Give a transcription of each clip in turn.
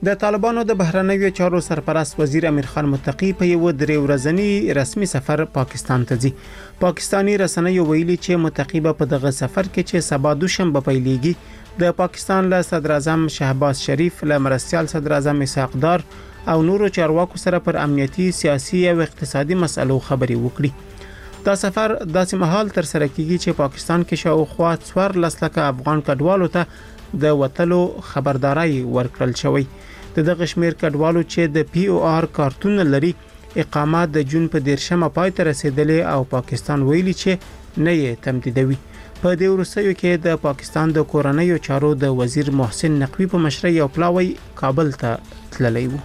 د طالبانو د بهرنیو چارو سرپرست وزیر امیر خان متقی په یو 3 ورځنی رسمي سفر پاکستان ته ځي. پاکستانی رسنیو ویلي چې متقی په دغه سفر کې چې سبا دوشنبه پیلېږي د پاکستان له صدر اعظم شهباز شریف، له مرستیال صدر اعظم اسحاق دار او نورو چارواکو سره پر امنیتي، سیاسي او اقتصادي مسلو خبرې وکړي. دا سفر داسې مهال تر سره کیږي چې پاکستان کې شاوخوا 14 لکه افغان کډوالو ته د وټلو خبرداري ورکړل شوی. دغه شمیر کډوالو چې د پی او آر کارتون لري اقامت د جون په 13مه پای ته رسیدلې او پاکستان ویلي چې نه یې تمدیدوي. په دې وروستیو کې د پاکستان د کورنیو چارو د وزیر محسن نقوی په مشرۍ یو پلاوی کابل ته تللی و.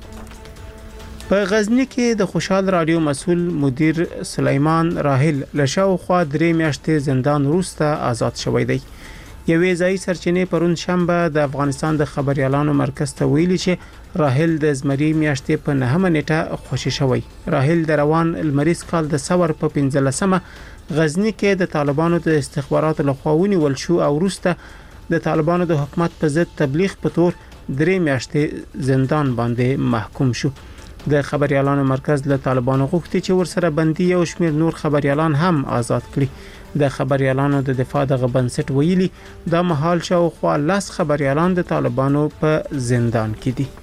په غزنی کې د خوشحال رادیو مسؤل مدیر سلیمان راحل لشاوخوا 3 میاشتې زندان وروسته آزاد شوی دی. یوې ځای سرچینې پرون شنبه د افغانستان د خبريالانو مرکز ته ویلي چې راحل د زمري میاشتې په 9مه نیټه خوشی شوی. راحل د روان المریز کال د سور په 15مه غزنی کې د طالبانو د استخباراتو لخوا ونیول شو او وروسته د طالبانو د حکومت په ضد تبلیغ په تور 3 میاشتې زندان باندې محکوم شو. د خبريالانو مرکز له طالبانو غوښتي چې ورسره بندي او شمیر نور خبريالان هم آزاد کړي. د خبريالانو د دفاع د بنسټ ویلي دا مهال شاوخوا 10 خبريالان د طالبانو په زندان کې دي.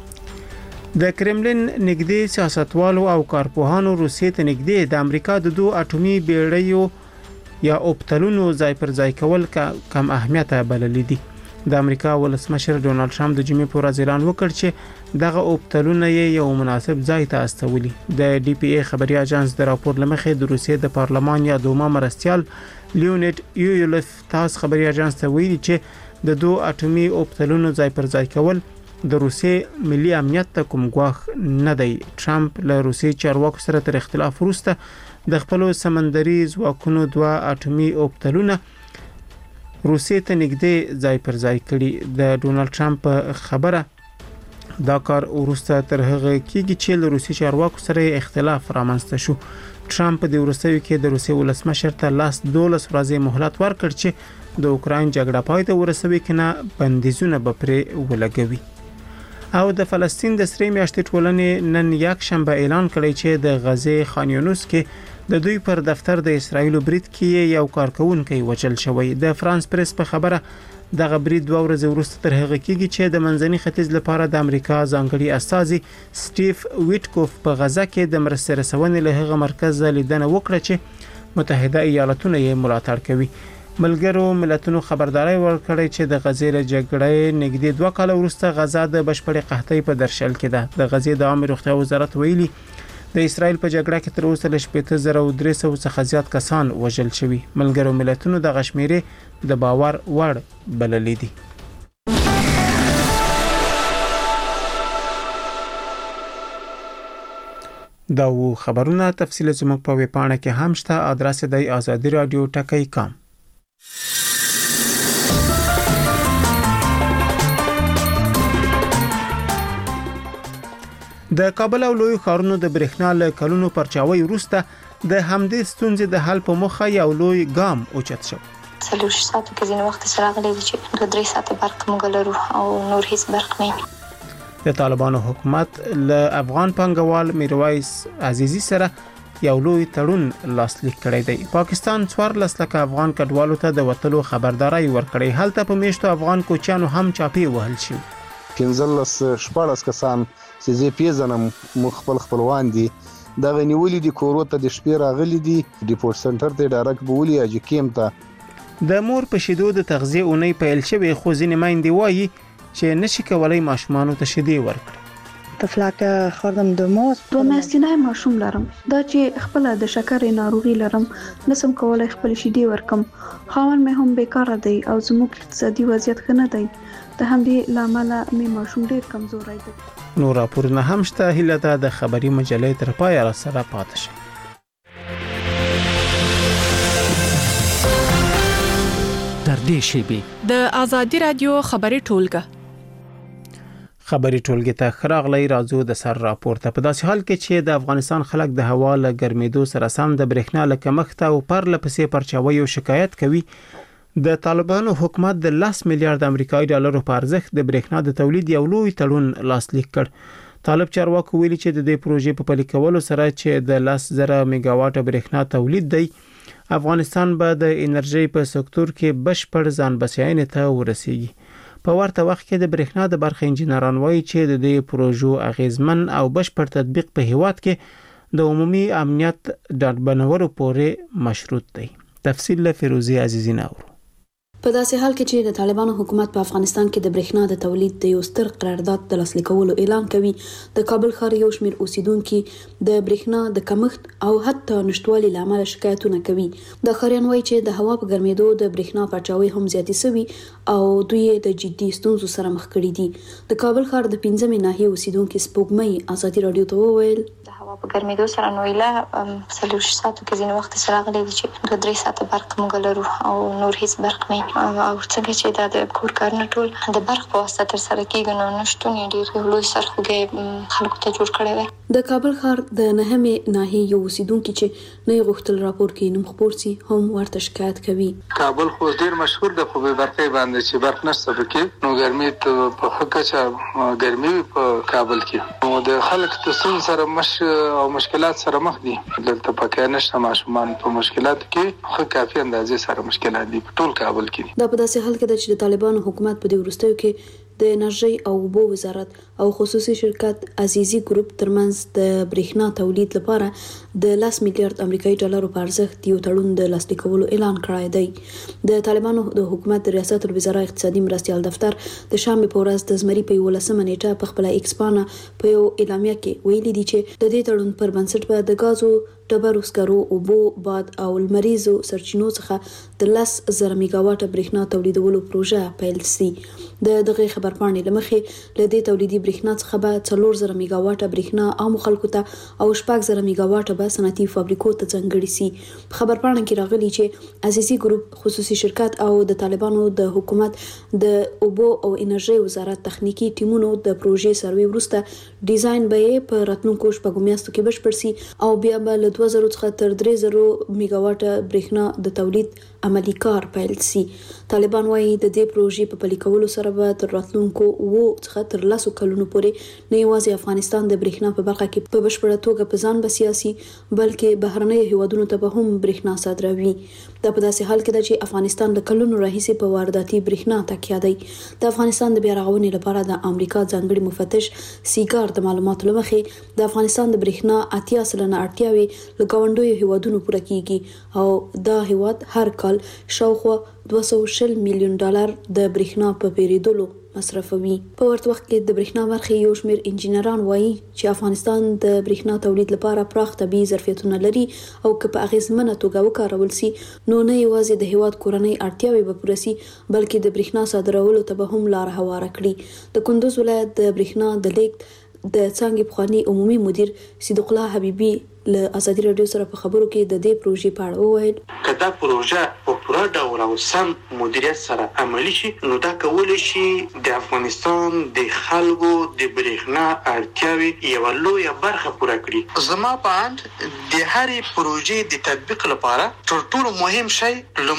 د کرملین نږدې سیاستوالو او کارپوهانو روسیې ته نږدې د امریکا د 2 اټومي بیړیو یا اوبتلونو ځای پر ځای کول کم اهمیت بللي دي. د امریکا ولسمشر ډونالد ټرمپ د جمعې پر ورځ اعلان وکړ چې دغه اوبتلونه یو مناسب ځای ته استولي. د ډي پی ای خبري اژانس د راپور لمخې د روسیې د پارلمان یا دوما مرستیال لیونید یولیف تاس خبري اژانس ته ویلي چې د 2 اټومي اوبتلونو ځای پر ځای کول د روسیې ملي امنیت ته کوم ګواښ نه دی. ټرمپ له روسیې چارواکو سره تر اختلاف وروسته د خپل سمندري ځواکونو 2 اټومي اوبتلونه روسیې ته نږدې ځای پر ځای کړي. د ډونالد ټرمپ خبره دا کار وروسته تر هغه کېږي چې له روسي چارواکو سره اختلاف رامنځته شو. ټرمپ د وروستیو کې د روسي ولسمشر ته 12 ورځې مهلت ورکړ چې د اوکراین جګړه پای ته ورسوي کنه بندیزونه به پرې ولګوي. او د فلسطین د سری میاشتې ټولنې نن یک شنبه اعلان کړی چې د غزه خان یونس کې د دوی پر دفتر د اسرایل برید کې یو کارکونکي وچل شوی. د فرانس پریس په خبره دغه برید 2 ورځې وروسته تر هغه کېږي چې د منځني ختیځ لپاره د امریکا ځانګړي استازي سټیف ویټکوف په غزه کې د مرستې رسونې له هغه مرکز لیدنه وکړه چې متحده ایالاتونه یې ملاتړ کوي. ملګرو ملتونو خبرداري ورکړې چې د غزې له جګړې نږدې 2 کال وروسته غزه د بشپړې قحطۍ په درشل کې ده. د غزې د عامه روغتیا وزارت ویلي د اسرایل په جګړه کې تر اوسه له 8300 څخه زیات کسان وژل شوي. ملګرو ملتونو د غشمیرې د باور وړ بللې دي. دا و خبرونه تفصیل زموږ په ویبپاڼه کې هم شته. ادرس دی azadi.radio.com. د کابل او لوی ښارونو د برېښنا له کلونو پرچاوي وروسته د همدې ستونزې د حل په موخه یو لوی ګام اوچت شو. 3 ساعت کې ځینې وخت سره غلي چې 3 ساعت برق موږ لرو او نور هیڅ برق نه وي. د طالبانو حکومت له افغان پنګوال میرویس عزیزی سره یو لوی تړون لاسلیک کړی دی. پاکستان 14 لکه افغان کډوالو ته د وټلو خبرداري ورکړې. هلته په میشتو افغان کوچیانو هم چاپی وهل شو. 15 کسان چې زه پیژنم خپلوان دي دا غنیولې دي کورو ته د شپې راغلي دي ډیپورټ سنټر ته ډایرکټ بولی اجي کیم ته د مور په شیدو د تغذیه اونۍ پیل شوی خو ځینې میندې وایي چې نشي کولای ماشومانو ته شیدې ورکړي. طفلک خوردم 2 ماه 2 میاشتې ماشوم لرم دا چې خپل د شکر ناروغي لرم نسم کولای خپل شیدې ورکم. خاون مې هم بیکاره دی او زموږ اقتصادي وضعیت ښه نه دی. د همدې لامل مې ماشوم ډیر کمزوري دی. نور راپورونه هم شته. هیله ده د خبري مجلې تر پای را سره پاتې شي. تر دې شیبې د ازادي رادیو خبري ټولګه خبري ټولګه ته خراغلی راځو د سر راپورته. په داسې حال کې چې د افغانستان خلک د هوا له ګرمېدو سره سم د برېښنا له کمښت او پرله پسې پرچاوي او شکایت کوي، د طالبانو حکومت د 10 میلیارډ امریکایي ډالرو په ارزښت د برېښنا د تولید یو لوی تړون لاسلیک کړ. طالب چارواکو ویلي چې د دې پروژې په پلي کولو سره چې د 10,000 میگاواټ برېښنا تولید دی، افغانستان به د انرژي په سکتور کې بشپړ ځان بسیاینې ته ورسیږي. په ورته وخت کې د برېښنا د برخې انجنیران وایي چې د دې پروژو اغیزمن او بشپړ تطبیق په هیواد کې د عمومي امنیت ډاډبنولو پورې مشروط دی. تفصیل له فیروزی عزیزی ناور. په داسې حال کې چې د طالبانو حکومت په افغانستان کې د برېښنا د تولید د یو ستر قرارداد د لاسلیک کولو اعلان کوي، د کابل ښار یو شمېر اوسیدونکو د برېښنا د کمښت او حتی نشټوالي لامل شکایتونه کوي. د ښاریان وایي چې د هوا په ګرمېدو د برېښنا پاچاوي هم زیاتې شوي او دوی د جدي ستونزو سره مخ کړي دي. د کابل ښار د 15 ناحیې اوسیدونکو سپوږمۍ ازادي رادیو ته وویل د هوا په ګرمېدو سره نو اله سلوش ساتو کې ځینې وخت سره غلي چې 2-3 ساعته برق موږ لرو او نور هیڅ برق نه او څنګه چې د کور کارونه ټول د برق په واسطه تر سره کیږي نو نشټون ډېر لوی سرخوږی خلکو ته جوړ کړی دی. د کابل ښار د 9 ناحیې یو اوسیدونکو چې نه غوښتل راپور کې نوم خبر سي هم ورته شکایت کوي. کابل خو ډېر مشهور د خو به برقې باندې چې برق نشته پکې نو ګرمي په حقیقت ګرمي په کابل کې نو د خلک تاسو سره او مشکلات سره مخ دي. دلته پکې نشته ماشومان په مشکلات کې خو کافي اندازې سره مشکلات دي په ټول کابل کې. دا په داسې حال کې چې د طالبانو حکومت په دې وروستیو کې د انرژي او اوبو وزارت او خصوصي شرکت عزیزي ګروپ ترمنځ د برېښنا تولید لپاره د 10 میلیارډ امریکایي ډالرو په ارزښت یو تړون د لاسلیک کولو اعلان کړی دی. د طالبانو د حکومت د ریاست الوزرا اقتصادي مرستیال دفتر د شنبه په ورځ د زمري په 11 نیټه په خپل ایکس باندې په یو اعلامیه کې ویلي دي چې د دې تړون پر بنسټ به د غازو ډبرو سکرو اوبو باد او لمریزو سرچینو څخه د 10,000 میگاواټ برېښنا تولیدولو پروژه پیل شي. دغه خبرپاڼې لمخې له دې تولیدي برېښنا څخه به 4,000 میگاواټ برېښنا عام خلکو ته او 4,000 میگاواټ به صنعتي فابریکو ته ځانګړي شي. په خبرپاڼه کې راغلي چې عزیزي ګروپ خصوصي شرکت او د طالبانو د حکومت د اوبو او انرژي وزارت تخنیکی ټیمونو د پروژې سروي وروسته ډیزاین به په راتلونکو شپږو میاشتو کې بشپړ شي او بیا به 2000 څخه تر 3000 میگاواټ برېښنا د تولید عملی کار پیل شي. طالبان وایي د دې پروژې په پلي کولو سره به تر راتلونکو 2 څخه تر 10 کلونو پورې نه یوازې افغانستان د برېښنا په برخه کې په بشپړه توګه په ځان بسیاسي بلکې بهرنۍ هیوادونو ته به هم برېښنا صادروي. دا په داسې حال کې ده چې افغانستان د کلونو راهیسې په وارداتي برېښنا تکیه دی. د افغانستان د بیا رغونې لپاره د امریکا ځانګړي مفتش سیګار د معلوماتو لمخې د افغانستان د برېښنا 80% اړتیاوي له ګاونډیو هیوادونو پوره کیږي او دا هیواد هر کال شاوخوا 240 میلیون ډالر د برېښنا په پیریدلو مصرفوي. په ورته وخت کې د برېښنا برخې یو شمېر انجینران وایي چې افغانستان د برېښنا تولید لپاره پراخ طبیعي ظرفیتونه لري او که په اغیزمنه توګه وکارول شي نو نه یوازې د هیواد کورنۍ اړتیاوې به پوره شي بلکې د برېښنا صادرولو ته به هم لار هواره کړي. د کندوز ولایت د برېښنا د لیږد د څنګه بخوانی عمومي مدیر صدیق الله حبیبي له ازادي رادیو سره په خبرو کې د دې پروژې په اړه وویل کدا پروژه په پوره ډول او سم مدیریت سره عملی شي نو دا کولای شي د افغانستان د خلکو د برېښنا اړتیاوې یو لوی برخه پوره کړي. زما په اند د هرې پروژې د تطبیق لپاره تر ټولو مهم شی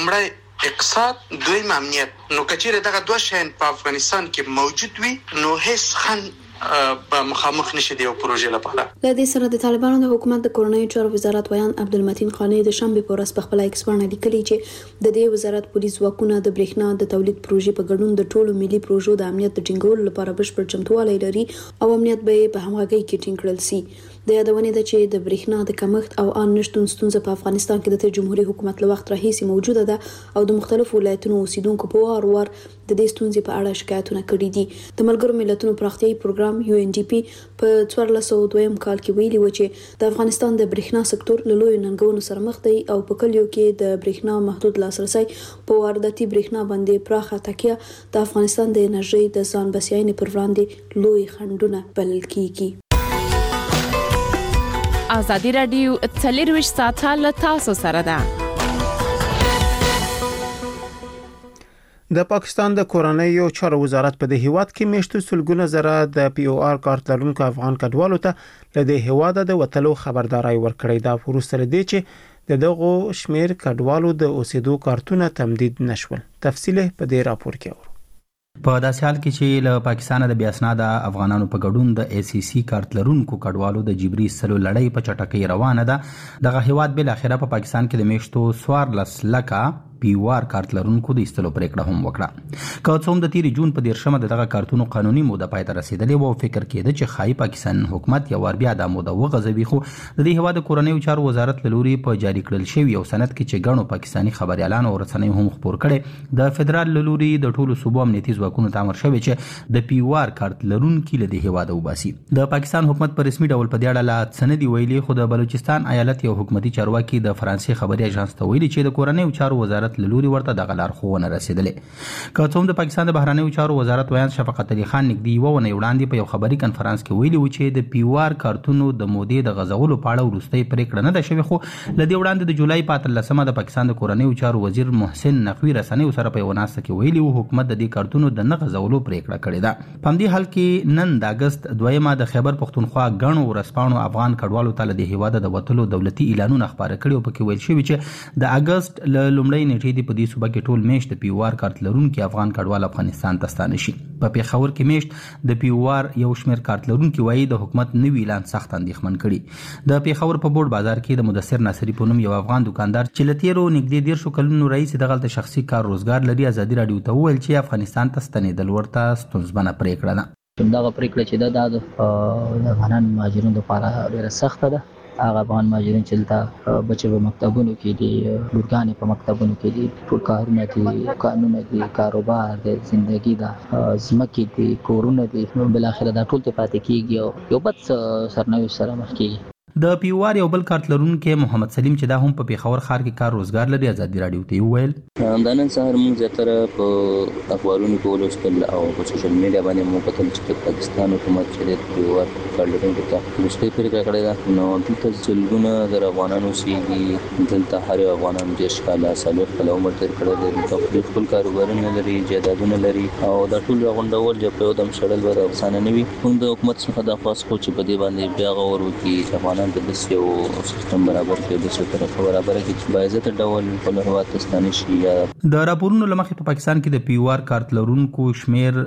لومړی اقتصاد، دویم امنیت. نو کچېره دغه دوه شیان په افغانستان کې موجود وي نو هیڅ خنډ په مخامخ نشي دی پروژې لپاره. له دې سره د طالبانو د حکومت د کورنۍ چارو وزارت ویان عبدالمتین خانی د شنبه په ورځ په خپل ایکس باندې لیکلي چې د دې وزارت پولیس ځواکونه د برېښنا د تولید پروژې په ګډون د ټولو ملي پروژو د امنیت د ټینګولو لپاره بشپړ چمتووالی لري او امنیت به په همغږۍ کې ټینګ کړل شي. د یادونې ده چې د برېښنا د کمښت او ان نشټون ستونزه په افغانستان کې د جمهوریت حکومت له وخت راهیسې موجوده ده او د مختلفو ولایتونو اوسیدونکو په وار د دې ستونزې په اړه شکایتونه کړي دي. د ملګرو ملتونو پراختیایي پروګرام UNDP په 1402 کال کې ویلي و چې د افغانستان د برېښنا سکتور له لوی ننګونو سره مخ دی او په کلیو کې د برېښنا محدود لاسرسي په وارداتي برېښنا باندې پراخه تکیه د افغانستان د انرژي د ځان بسیاینې پر وړاندې لوی خنډونه بلل کیږي. ازادي رادیو 24 ساعته له تاسو سره ده. د پاکستان د کورنۍ چارو وزارت په د هیواد کې میشتو سلګونه زره د POR کارت لرونکو افغان کډوالو ته له د هیواد د وټلو خبرداري ورکړې ده. وروسته دې چې د دغو شمیر کډوالو د اوسېدو کارتونه تمدید نشول. تفصیل په دې راپور کې اورو. په داسې حال کې چې له پاکستان د بیا اسناد افغانانو په ګډون د ACC کارت لرونکو کډوالو د جبري سلو لړۍ په چټکۍ روانه ده، دغه هیواد بل اخره په پاکستان کې د میشتو 14 لکه پیوار کارت لرونکو د ایستلو پریکړه هم وکړه. که څوم د 13 جون په 13مه دغه کارتونو قانوني موده پای ته رسیدلې و، فکر کېده چې خای پاکستان حکومت یو ور بیا د موده وغځوي، خو د دې هیواد کورنیو چارو وزارت لوري په جاری کړل شوی یو سند کې چې ګڼو پاکستاني خبريالانو او رسنیو هم خبر کړي د فدرال لوري د ټولو صوبو امنیتي ځواکونو ته امر شوی چې د پیوار کارت لرونکو له دې هیواد وباسي. د پاکستان حکومت په رسمي ډول په دې اړه لا سندي ویلي، خو د بلوچستان ایالت یو حکومتي چارواکي د فرانسې خبري اژانس ته ویلي چې د کورنیو چارو وزارت لوري ورته غلار خوونه رسیدلې. که څوم د پاکستان د بهرنیو چارو وزارت ویان شفقت علي خان نګدي ونه وړاندې په یو خبري کنفرانس کې ویلي و چې د پیوار کارتونو د مودې د غزولو په اړه وروستۍ پریکړه نه ده شوې، خو لدې وړاندې د جولای په 13مه د پاکستان د کورنیو چارو وزیر محسن نقوی رسنیو سره په یو ناسته کې ویلي و حکومت د دې کارتونو د نه غزولو پریکړه کړې ده. په همدې حال کې نن د اگست 2 د خیبر پختونخوا غنو ورسپانو افغان کډوالو ته د هیواد د وټلو دولتي اعلانونه خبره کړي او پکې ویل شوی چې د اگست لومړۍ نیټې د پدې صوبه کې ټول میشت د پیوار کارت لرونکو افغان کډوال افغانستان ته ستانه شي. په پیښور کې میشت د پیوار یو شمیر کارت لرونکو وایي د حکومت نوی اعلان سخت اندېښمن کړي. د پیښور په بورډ بازار کې د مدثر ناصری په نوم یو افغان دکاندار چې لتیرو نږدې 1.5 کلونو رئیس دغه شخصي کار روزګار لري ازادي رادیو ته وویل چې افغانستان ته ستنېدل ورته ستونزمنه پریکړه ده. دغه پریکړه چې د افغان مهاجرینو لپاره ډېره سخته ده. هغه افغان مهاجرین چې دلته بچي په مکتبونو کې دي، لورګانې په مکتبونو کې دي، ټول کارونه دي، قانون دي، کاروبار دي، زندگی ده، ځمکې دي، کورونه دي، بل اخر دا ټول ته پاتې کیږي او یو بد سرنوي سره مخ کیږي. د پیوار یو بل کارت لرونکو محمد سلیم چې دا هم په پیښور ښار کې کار روزګار لري ازادي رادیو ته ویل د نن سهار موږ زیاتره په اخبارونو کې ولوستل او په سوشل میډیا باندې موږ کتل چې پاکستان حکومت چې د پیوار کارت لرونکو ته مستقیم پریکړه کړې ده. نو دلته څلګونه د افغانانو سیږي، دلته هر افغانان د ښکاله سالوت په عمر تر کړه د خپل کاروبارونه لري، جایدادونه لري او د ټول غونډول چې په دم شړل ور افسانه نوي. موږ د حکومت څخه د خاص خو چې په دې باندې بیا غوړ وکړي چې افغانان د یو سیستم برابر کې د څه طرف برابر کې چې باعث ډول په هیواد تستانه شي. د راپورونو لمخې په پاکستان کې د پیوار کارت لرونکو شمیر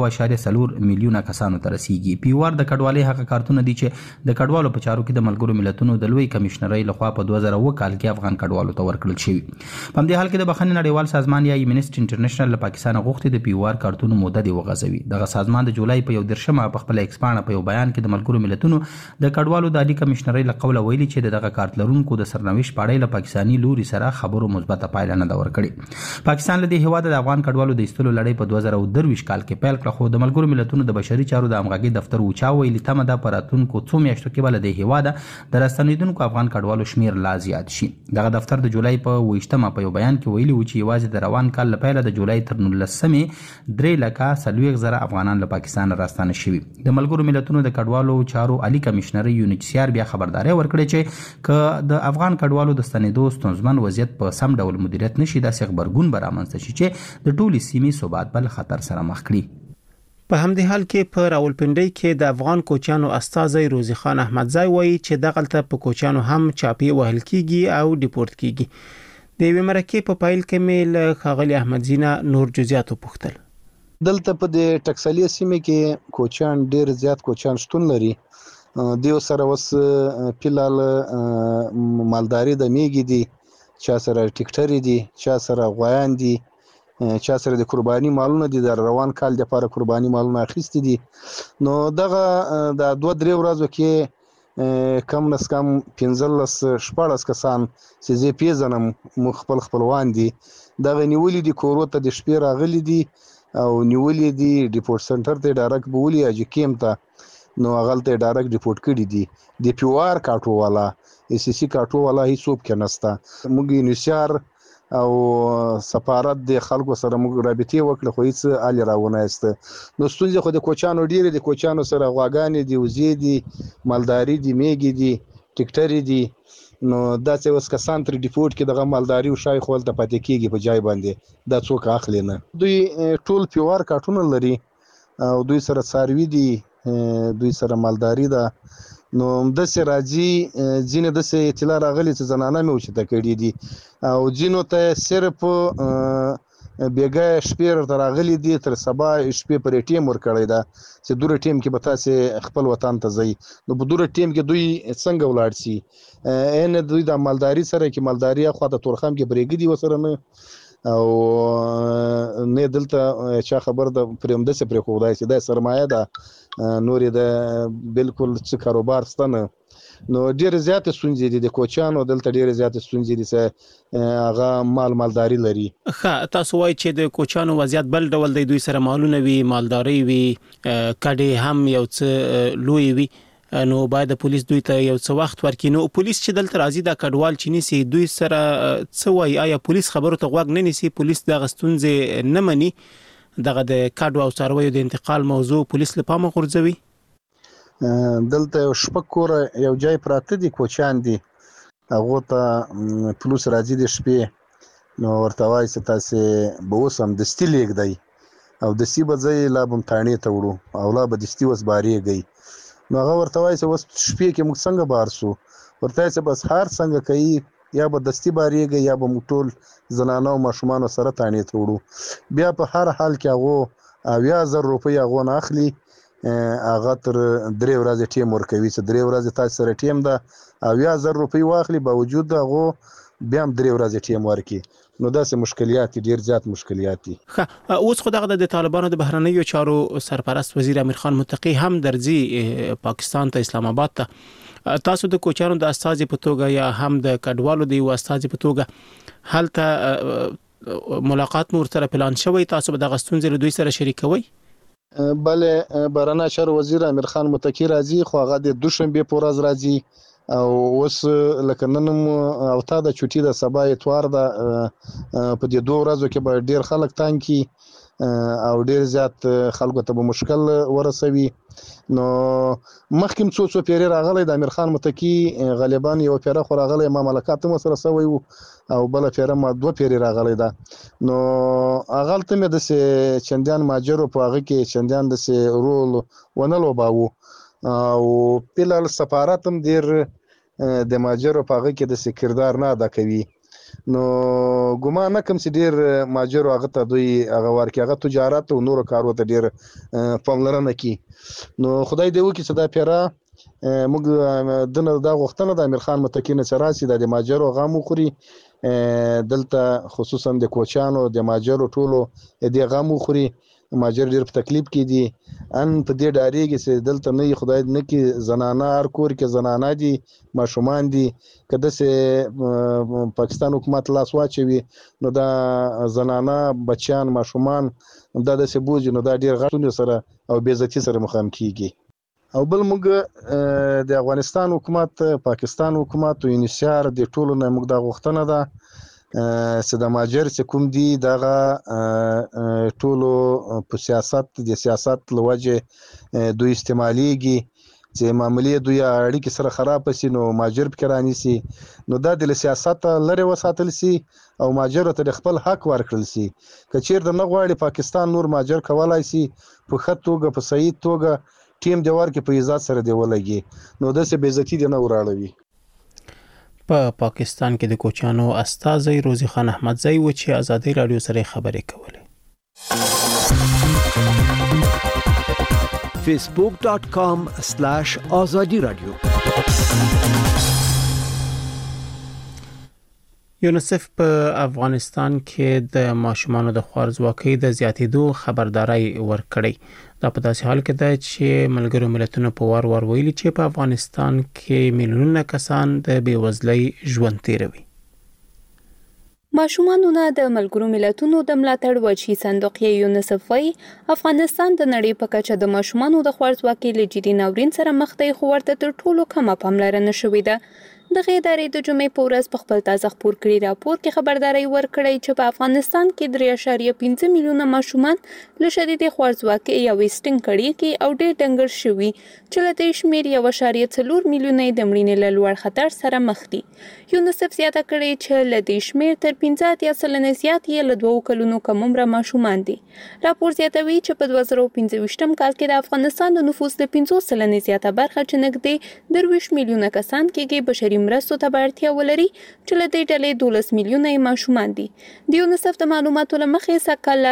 1.4 میلیونه کسانو ته رسیدي. پیوار د کډوالۍ هغه کارتونه دي چې د کډوالو په چارو کې د ملګرو ملتونو د لوی کمشنرۍ لخوا په 2000 کال کې افغان کډوالو ته ورکړل شوی. په همدې حال کې د بخښنې نړیوال سازمان یا ایمنسټ انټرنیشنل له پاکستان غوښتي د پیوار کارتونو موده دی وغځوي. دغه سازمان د جولای په 13مه په خپل ایکسپانډ په یو بیان کې د ملګرو ملتونو د کډوالو د عالی کمشنرۍ له قوله ویلي چې دغه کارت لرونکو د سرنوشت پاړې له پاکستاني لوري سره خبرو مثبته پایله نه دا ورکړي. پاکستان له دې هیواد د افغان کډوالو د ایستلو لړۍ په 2023 کال کې پیل کړه، خو د ملګرو ملتونو د بشري چارو د همغږي دفتر وچا ویلي تمه ده پراتونکو څو میاشتو کې بل د هیواد د راستنیدونکو افغان کډوالو شمیر لا زیات شي. دغه دفتر د جولای په 28مه په یو بیان کې ویلي و چې یوازې د روان کال لپاره د جولای تر 19مې 3,40,000 افغانان له پاکستان راستانه شوي. د ملګرو ملتونو د کډوالو چارو عالی کمشنري UNHCR بیا خبرداري ورکړي چې که د افغان کډوالو د ستنېدو ستونزمن وضعیت په سم ډول مدیریت نشي داسې خبرګون به رامنځته شي چې د ټولې سیمې ثبات بل خطر سره مخ کړي. په همدې حال کې په راولپنډۍ کې د افغان کوچانو استازي روزي خان احمدزای وایي چې دغلته په کوچانو هم چاپی وهل کیږي او ډیپورت کیږي. د یوې مرکې په پایل کې مې له خاغلی احمدزینا نور جزئیات وپوښتل. دلته په د ټکسالي سیمه کې کوچان ډیر زیات کوچان شتون لري. دیو سره وس پیلال مالداري د میګي دي، چا سره ټیکټری دي، چا سره غویان دي، چا سره د قرباني مالونه دي، د روان کال لپاره قرباني مالونه اخیستي دي. نو دغه د 2-3 ورځو کې کم نس کم 15-14 کسان چې زه پیژنم خپل خپلوان دي دغه نیولې دي کورو ته د شپې راغلي دي او نیولې دي ډیپورت سنټر ته ډایرکټ بولی اجي کیم ته نو هغه ته ډایرکټ ریپورت کړی دي د پیوار کاټو والا ACC کاټو والا هیڅوک کې نستا. موږ نشار او سفارت د خلکو سره موږ رابطه وکړه خو هیڅ الی راونه است. نو ستونزه خو د کوچانو ډیره د کوچانو سره غواګانې دي، وزې دي، مالداري دي، میګي دي، ټیکټری دي. نو دا څه وس کسان تر ډیپورت کې دغه مالداري او شای خپل ته پاتې کیږي په جای باندې دا څوک اخلي نه. دوی ټول پیوار کاټونه لري او دوی سره ساروي دي، دوی سره مالداري ده. نو د سه راځي ځینې د سه اطلاع راغلي چې زنانه مې وچته کړې دي او ځینو ته صرف بیګا شپې راغلي دي تر سبا شپې پر ټیم ور کړی دا چې دوره ټیم کې به تاسو خپل وطن ته ځي نو په دوره ټیم کې دوی څنګه ولاړ شي ان دوی د مالداري سره کې مالداري خو د تورخم کې بریګ دي وسره نه او نه دلته چا خبر د پرمده سره پر خدای سي د سرمایه ده نورې د بالکل څه کاروبار ستنه نو ډیر زیات ستونزې دي د کوچانو دلته ډیر زیات ستونزې دي چې هغه مالداري لري ښه تاسو وایي چې د کوچانو وضعیت بل ډول دی دوی سره مالونه وي مالداري وي کډې هم یو څه لوی وي نو باید پولیس دوی ته یو څه وخت ورکړي نو پولیس چې دلته راځي د کډوال چینی سي دوی سره څه وایي آیا پولیس خبرو ته غوږ نه نیسي پولیس د غستونځ نه مني دغه د کډو او څارویو د انتقال موضوع پولیس لپاره غورځوي دلته شپږ کور یو ځای پراته دي کوچان دي هغه ته پولیس راځي د شپې نو ورته وایي چې تاسو به وسم د ستلیګ دی او د سی بځای لا بم تانې ته وړو او لا به د ستی وس باریږي نو هغه ورته وایي چې وس شپې کې موږ څنګه بار سو ورته چې بس هر څنګه کوي یا به دستی باریږي یا به موټول زنانه او ماشومان سره تانې ته وړو بیا په هر حال کې هغه 20000 روپۍ هغه نه اخلي هغه تر 3 ورځې ټیم ورکوي چې 3 ورځې تاسو سره ټیم ده 20000 روپۍ واخلي باوجود هغه بیا هم 3 ورځې ټیم ورکي نو داسې مشکلات ډیر زیات مشکلات دي اوس خو دغه د طالبانو د بهرنیو چارو سرپرست وزیر امیر خان متقی هم درځي پاکستان ته اسلام آباد ته تاسو د کوچانو د استاذ په توګه یا هم د کډوالو د استاذ په توګه هلته ملاقات مور سره پلان شوی تاسو به د غستونځ دوی سره شریکوي بله بهرنی چارو وزیر امیر خان متقی راځي خو هغه د دوشنبه په ورځ راځي او اوس لکه نن او تا د چوټي د سبا اتوار د په دې 2 ورځو کې به ډیر خلک تانکی او ډیر زیات خلکو ته مشکل ورسوي نو مخکیم څو پیری راغلی د امیر خان متقی غالبا یو پیره خو راغلی ما ملکات مو سره سوي او بل پیره ما 2 پیری راغلی دا نو اغلته مې د چندان ماجرو په هغه کې چندان د رول ونلو باو او پلال سفارت هم ډیر د ماجرو په هغه کې د کردار نه ادا کوي نو ګومان کوم چې ډیر ماجرو هغه ته دوی هغه ورکه هغه تجارت او نور کارو ته ډیر پاملرنه کوي نو خدای دې وکړي چې دا پیرا موږ دنه دا غوښتنه د امیر خان متقی نه راسي د ماجرو غامو خوري دلته خصوصا د کوچانو د ماجرو ټولو د غامو خوري ماجر ډیر په تکلیف کې دي ان په دې ډاریږي چې دلته نه خدای نه کې زنانه هر کور کې زنانه دي ماشومان دي کده سه پاکستان حکومت لاس واچوي نو دا زنانه بچیان ماشومان دا د سبوج نو دا ډیر غټونه سره او بیزتی سره مخام کیږي او بل موږ د افغانستان حکومت پاکستان حکومت او انشار د ټولو نه موږ د غوښتنه ده چې د ماجر چې کوم دي دغه ټولو په سیاست لوجه دوی استعماليږي چې معاملې دوی اړیکې سره خراب شي نو ماجر فکرانی سي نو دا د سیاست لري وساتل سي او ماجر ته خپل حق ورکړل سي کچیر د نغواړي پاکستان نور ماجر کولای سي په خط توګه په صحیح توګه ټیم دی ورکه په عزت سره دی ولګي نو د څه بیزتی دی نه وراړوي په پاکستان کې د کوچانو استاذ روزي خان احمدزئی و چې آزادۍ رادیو سره خبرې کولې facebook.com/azadi radio یونیسف په افغانستان کې د ماشومانو د خوارځواکۍ د زیاتېدو خبرداري ورکړې دا په داسې حال کې ده چې ملګرو ملتونو په وار ویلي چې په افغانستان کې میلیونونه کسان د بېوزلۍ ژوند تیروي ماشومانو نه د ملګرو ملتونو د ملاتړ وجهي صندوق یونیسف وايي افغانستان د نړۍ په کچه د ماشومانو د خوارځواکۍ له جدي ناورین سره مخ دی خو ورته تر ټولو کمه پاملرنه شوې ده دغه ادارې د جمعې په ورځ په خپل تازه خپور کړي راپور کې خبرداري ورکړې چې په افغانستان کې 3.5 میلیونه ماشومان له شدید خوارځواکۍ یا ویسټینګ کړي کې او ډېر ډنګر شوي چې له دې شمېر 1.4 میلیونه د مړینې له لوړ خطر سره مخ دي. یونیسف زیاته کړې چې له دې شمېر تر 15 زیات یې له 2 کلونو کم عمره ماشومان دي. راپور زیاتوي چې په 2015 کال کې د افغانستان د نفوس د 50% زیاته برخه چې نږدې 23 میلیونه کسان کې بشري مرستو ته اړتیا ولري چې له دې ډلې 12 میلیونه ماشومان دي. د یونیسف د معلوماتو له مخې سکهال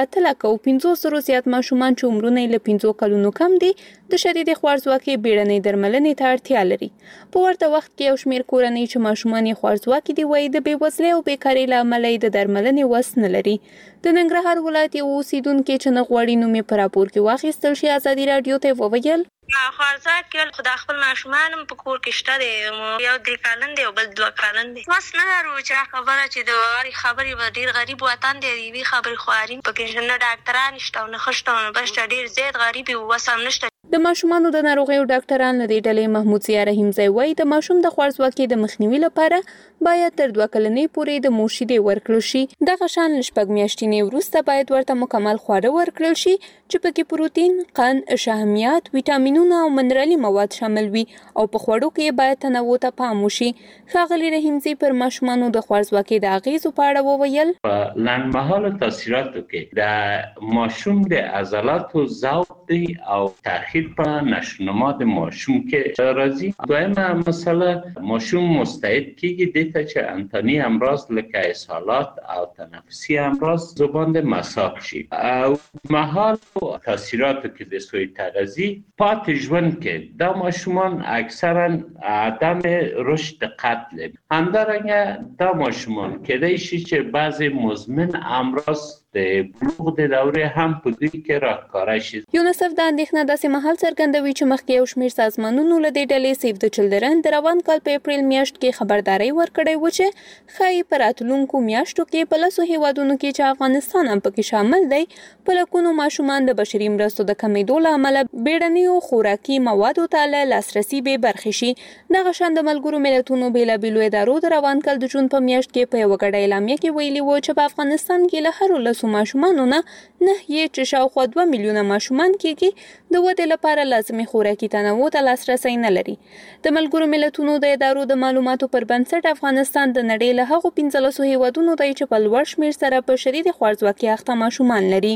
350 زیات ماشومان چې عمرونه یې له 5 کلونو کم دي د شدید خوارځواکۍ بیړنۍ درملنې ته اړتیا لري. په ورته وخت کې یو شمېر کورنۍ چې ماشومان یې خوارځواکي دي وایي د بېوزلۍ او بیکارۍ له امله د درملنې وس نه لري. د ننګرهار ولایت یو اوسیدونکي چې نه غواړي نوم یې په راپور کې واخیستل شي ازادي راډیو ته وویل خوارځواکي خو د خپل ماشومان په کور کې شته دی، یو 3 کلن دی او بل 2 کلن دی. وس نه لرو چې خبره چې د هرې خبرې به ډېر غریب وطن دی، د یوې خبرې خواري پکې نه ډاکټران شته او نه ښه شته او نه بس ډېر زیات غریب یو، وس هم نشته. د ماشومانو د ناروغیو ډاکټران له دې ډلې محمود ضیا رحیمزی وایي د ماشوم د خوارځواکۍ د مخنیوي لپاره باید تر 2 کلنۍ پورې د مور شیدې ورکړل شي. دغه شان له 6 میاشتنې وروسته باید ورته مکمل خواړه ورکړل شي چې پکې پروتین، قند، شحمیات، ویټامینونه او منرالي مواد شامل وي او په خوړو کې باید تنوع ته پام وشي. ښاغلي رحیمزی پر ماشومانو د خوارځواکۍ د اغیزو په اړه وویل په لنډمهاله تاثیراتو کې د ماشوم د عضلاتو ضعف دی او تاخیر په نشونما د ماشوم کې راځي. دویمه مسله ماشوم مستعد کیږي دته چې انتانی امراض لکه اسهالات او تنفسي امراض زبان د مساق شي او مهال تاثیراتو کې د سوی تغذی پاتې ژوند کې د ماشومان اکثرا عدم رشد قد لري. همدارنګه د ماشومان کېدای شي چې بعضی مزمن امراض د بلوغ د دورې هم په دوی کې راښکاره شي. یونیسف د اندېښنه داسې مهال څرګندوي چې مخکې یو شمېر سازمانونو له دې ډلې سیف د چلډرن د روان کال په اپریل میاشت کې خبرداری ورکړی و چې ښایي په راتلونکو میاشتو کې په 10 هیوادونو کې چې افغانستان هم پکې شامل دی په لکونو ماشومان د بشري مرستو د کمېدو له امله بیړنیو خوراکي موادو ته له لاسرسي بې برخې شي. دغه شان د ملګرو ملتونو بېلابېلو ادارو د روان کال د جون په میاشت کې په یوه ګډه اعلامیه کې ویلي و چې په افغانستان کې له هرو ماشومانو نه یې چې شاوخوا 2 میلیونه ماشومان کېږي د ودې لپاره لازمي خوراکي تنوع ته لاسرسی نه لري. د ملګرو ملتونو د ادارو د معلوماتو پر بنسټ افغانستان د نړۍ له هغو 15 هیوادونو دی چې په لوړ شمېر سره په شدید خوارځواکۍ اخته ماشومان لري.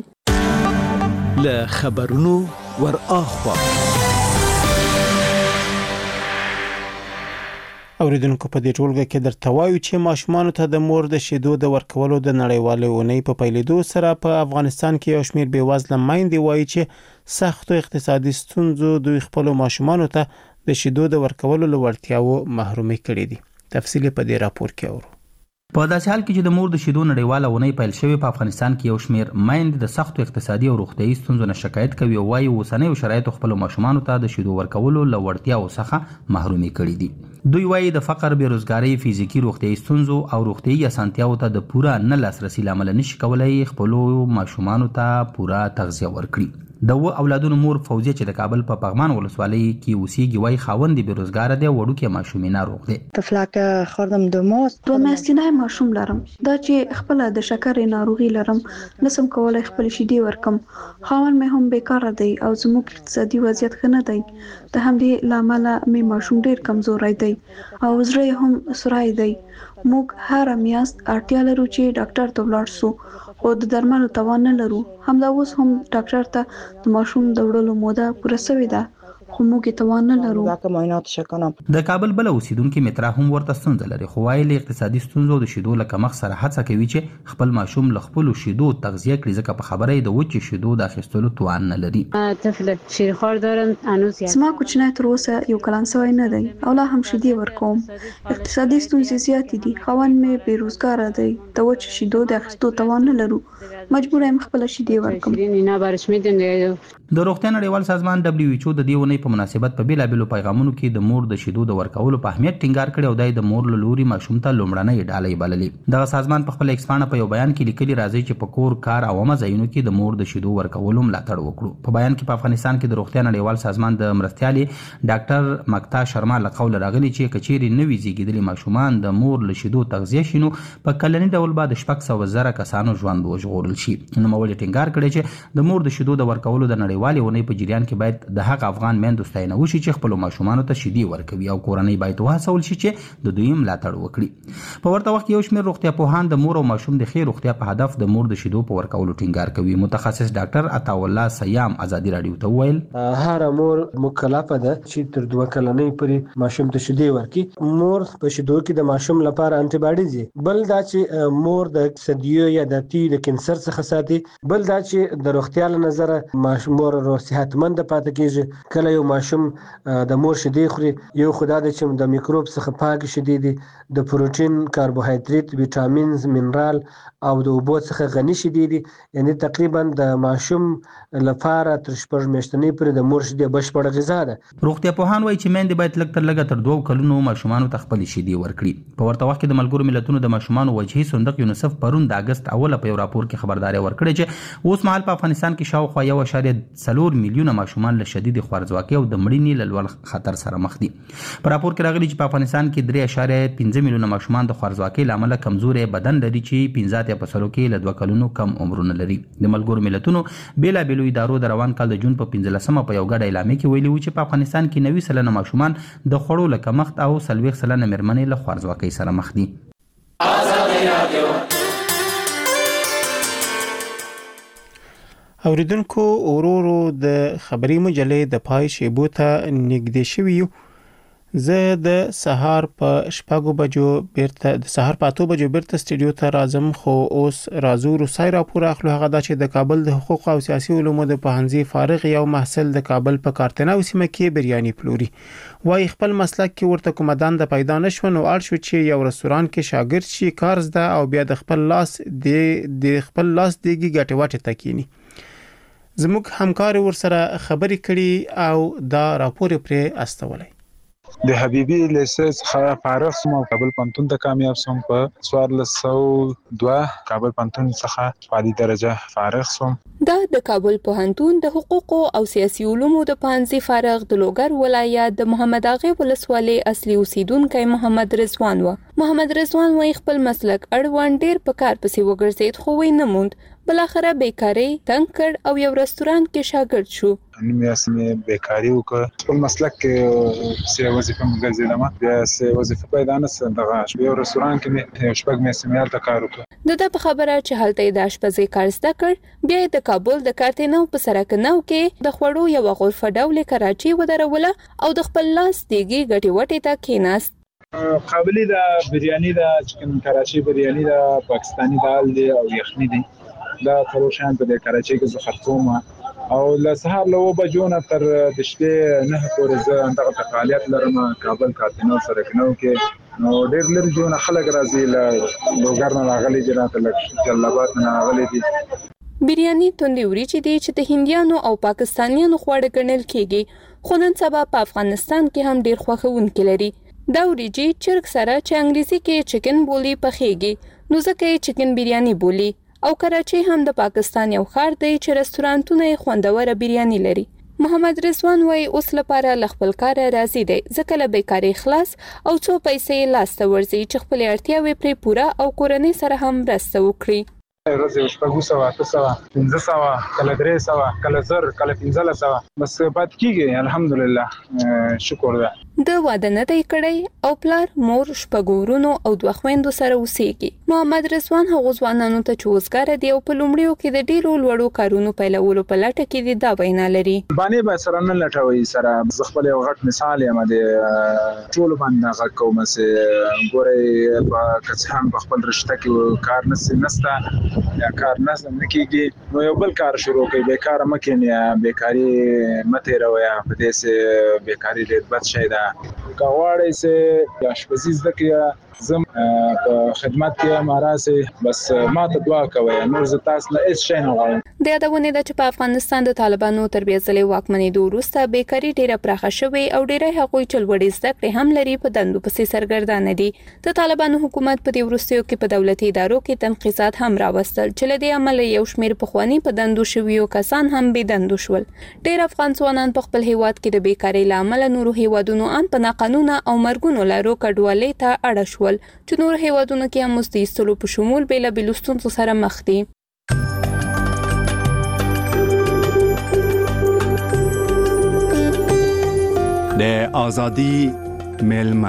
له خبرونو ور اخوا اوریدونکو په دې ټولګه کې درته وایو چې ماشومان ته د مور د شیدو د ورکولو د نړیوالې اونۍ په پیلېدو سره په افغانستان کې یو شمېر بېوزله میندې وایي چې سختو اقتصادي ستونزو دوی خپل ماشومان ته د شیدو د ورکولو له وړتیاو محرومي کړي دي. تفصیل په دې راپور کې اورو. په داسې حال کې چې د مور د شیدو نړیواله اونۍ پیل شوې په افغانستان کې یو شمېر میندې د سختو اقتصادي او روغتیايي ستونزو نه شکایت کوي او وایي اوسنیو شرایطو خپلو ماشومانو ته د شیدو ورکولو له وړتیاو څخه محرومي کړي دي. دوی وایي د فقر، بیروزګارۍ، فزیکي روغتیايي ستونزو او روغتیايي اسانتیاو ته د پوره نه لاسرسي له امله نشي کولای خپلو ماشومانو ته پوره تغذیه ورکړي. د اولادونو مور فوزیه چې د کابل په پغمان ولسوالۍ کې اوسېږي وایي خاوند بیروزګار دی او وړوکی ماشومې ناروغ دی. طفلک خوردم 2 ماست 2 میاشتنی ماشوم لرم. دا چې خپل د شکرې ناروغي لرم نسم کولای خپل شیدې ورکم. خاوند مې هم بیکاره دی او زموږ اقتصادي وضعیت ښه نه دی. د همدې لامل مې ماشوم ډیر کمزوری دی او زړه هم سورای دی. موږ هر میاشت اړتیا لرو چې ډاکټر ته ولاړ شو خو د درملو توان نه لرو. همدا اوس هم ډاکټر ته د ماشوم د وړلو موده پوره شوې ده خو موږ توان نه لرو. د کابل بل اوسیدونکو مترا هم ورته ستونزه لري خو وايي له اقتصادي ستونزو د شیدو له کمښت سره هڅه کوي چې خپل ماشوم له خپل شیدو تغذیه کړي ځکه په خبره د وچ شیدو د اخیستلو توان نه لري. طفل شیرخوار دارم هنوز زما کوچنی تر اوسه یو کلن سوی نه دی او لا هم شیدې ورکوم. اقتصادي ستونزې زیاتې دي. خاوند مې بیروزګار دی. د وچ شیدو د اخیستو توان نه لرو. مجبور یم خپل شیدې ورکم. د روغتیا نړیوال سازمان WHO د دې ونې په مناسبت په بیلابېلو پیغامونو کې د مور د شیدو د ورکولو په اهمیت ټینګار کړی او د مور له لوري ماشوم ته لومړنۍ ډالۍ بللې. دغه سازمان په خپل ایکس پاڼه په یو بیان کې لیکلي راځي چې په کور کار او عامه ځایونو کې د مور د شیدو ورکولو ملاتړ وکړو. په بیان کې په افغانستان کې د روغتیا نړیوال سازمان د مرستیالي ډاکټر مکتا شرما له قوله راغلي چې کچېرې نوي زیږیدلي ماشومان د مور له شیدو تغذیه شینو په کلني ډول به د 600,000 کسانو ژوند وژغورل شي. نوموړي ټینګار کړی چې د مور د شیدو د ورکولو د نړیوالې ونې په جریان کې باید د هغه افغان میندو ستاینه وشي چې خپل ماشومانو ته شیدې ورکوي او کورنۍ باید وهڅول شي چې د دوی ملاتړ وکړي. په ورته وخت کې یو شمېر روغتیا پوهان د مور او ماشوم د ښې روغتیا په هدف د مور د شیدو په ورکولو ټینګار کوي. متخصص ډاکټر عطاالله سیام ازادي راډیو ته وویل هر مور مکلفه ده چې تر 2 کلنۍ پورې ماشوم ته شیدې ورکړي. مور په شیدو کې د ماشوم لپاره انټي باډیز بل دا چې مور د سدیو یا د تی د کینسر څخه ساتي، بل دا چې د روغتیا له نظره مور صحتمند پاتې کیږي. کله یو ماشوم د مور شیدې خوري یو خدای د چې د میکروب څخه پاک شیدې دي، د پروتین، کاربوهایډریټ، ویټامینز، منرال او د اوبو څخه غني شیدې دي. یعنی تقریبا د ماشوم لپاره تر 6 میاشتنۍ پورې د مور شیدې بشپړه غذا ده. روغتیا پوهان وایي چې میندې باید لږ تر لږه تر 2 کلونو ماشومانو ته خپل شیدې ورکړي. په ورته وخت کې د ملګرو ملتونو د ماشومانو وجهي صندوق یونیسف پرون د اگست اوله په یو راپور کې خبرداري ورکړې چې اوس مهال په افغانستان کې شاوخوا 1.4 میلیونه ماشومان له شدید خوارځواکۍ او د مړینې له لوړ خطر سره مخ دي. په راپور کې راغلي چې په افغانستان کې 3.5 میلیونه ماشومان د خوارځواکۍ له امله کمزوري بدن لري چې 15% کې له 2 کلونو کم عمرونه لري. د ملګرو ملتونو بیلابېلو ادارو د روان کال د جون په 15مه په یو ګډه اعلامیه کې ویلي و چې په افغانستان کې 90% ماشومان د خوړو له کمښت او 40% مېرمنې له خوارځواکۍ سره مخ دي. اوریدونکو اورورو د خبري مجلې د پای شیبو ته نږدې شوی یو. زه د سهار په 8 بجو بیرته سټډیو ته راځم، خو اوس راځو روسای راپور اخلو. هغه دا چې د کابل د حقوق او سیاسي علومو د پوهنځي فارغ یو محصل د کابل په کارتناو سیمه کې بریاني پلوري. وای خپل مسلک کې ورته کوم دند پیدا نشو نو اړ شو چې یو رستوران کې شاګرد شي، کار زده او بیا د خپل لاس دیږي ګټه واټه تکینی. زموږ همکار ورسره خبرې کړي او دا راپور پرې استولای. د حبیبي لیسنس څخه فارغ سوم او کابل پوهنتون ته کامیاب سوم. په 1402 کابل پوهنتون څخه عالی درجه فارغ سوم. دا د کابل پوهنتون د حقوق او سیاسي علومو د پوهنځي فارغ د لوګر ولایت د محمد اغا ولسوالۍ اصلي اوسیدونکو محمد رضوان و. محمد رضوان وايي خپل مسلک اړوند ډیر په کار پسې وګرځید خو وای نه موند. بلاخره بیکاری تنگ کړ او یو رستوران کې شاګرد شو. مې اسمه بیکاری وکړ، خپل مسلک کې سه وظیفه مګرځیدم. بیا سه وظیفه پیدا نه سم دغه یو رستوران کې شپږ میاشتې ته کار وکړ. د په خبره چې هلته د آشپزۍ کار زده کړ، بیا د کابل د کارتناو په سرک نو کې د خوړو یو غرفه ډول کراچي ودروله او د خپل لاس دیږي ګټي وټي ته کېناست. قابلی د بریانی د چکن کراچي بریانی د پاکستانی دال دی او یخنی دی. دا فروشان په کراچي کې زه خرڅوم او له سهار له 9 بجو نه تر د شپې 9 پورې زه دغه فعالیت لرم کابل کارتناو سرکنو کې. نو ډېر لري جون خلک راځي له لوګر نه راغلي جنات لک جلابات نه راغلي دي. بریانی توندې وریجې دي چې د هندیانو او پاکستانیانو خواړه ګڼل کېږي، خو نن سبا په افغانستان کې هم ډېر خوښونکي لري. دا وریجې چرګ سره چې انګریزي کې چکن بولی پخېږي، نو ځکه یې چکن بریانی بولی. او کراچي هم د پاکستان یو ښار دی چې رستورانتونه یې خوندوره بریانی لري. محمد رضوان وايي اوس لپاره ل خپل کار راضي دی، ځکه له بیکاری خلاص او څو پیسې لاسته ورځي چې خپل اړتیاوې پرې پوره او کورنۍ سره هم مرسته وکړي. ورځ شپږ سوه 500 کله 300 کله 1000 کله 1500 بس پات کیږي. الحمدلله شکر ده. د واده نه دی کړی او پلار مور شپږورونو او 2 خويندو سره اوسېږي. محمد رضوان هغه ځوانانو ته چې وزګار دي او په لومړیو کې د ډیرو لوړو کارونو پیلولو په لټه کې دي دا وینا لري. باندې به سره نه لټوي سره خپل یو غټ مثال یم د ټول باندې غږ کوم چې ګوري په کڅهم په خپل رشته کې کار نسته یا کار نه کیږي نو یو بل کار شروع کوي. بیکار مکه بیکاری مته رویا په دې سه بیکاری ډېر بد شي ده. کاوړې سه آشپزي زده کړه زم په خدمت کې مراسه بس ما ته دعا کوي نور ز تاسو نه هیڅ شي نه غواړم. د یادونه ده چې په افغانستان د طالبانو تربیه ځلې واکمنېدو وروسته بیکاري ډیره پراخه شوې او ډیره هغوی چلوړې زده کړې هم لري په دندو پسې سرګردانه دي. د طالبانو حکومت په دې وروستیو کې په دولتي ادارو کې تنقیصات هم راوستل چې له دې امله یو شمېر پخواني په دندو شویو کسان هم بې دندو شول. ډیر افغان ځوانان په خپل هیواد کې د بیکارۍ له امله نورو هیوادونو ان په ناقانونه او مرګونو لارو کډوالۍ ته اړه شول چې نور هیوادونو کې هم مزد ایستلو په شمول بېلابېلو ستونزو سره مخ دي. د آزادی میلمه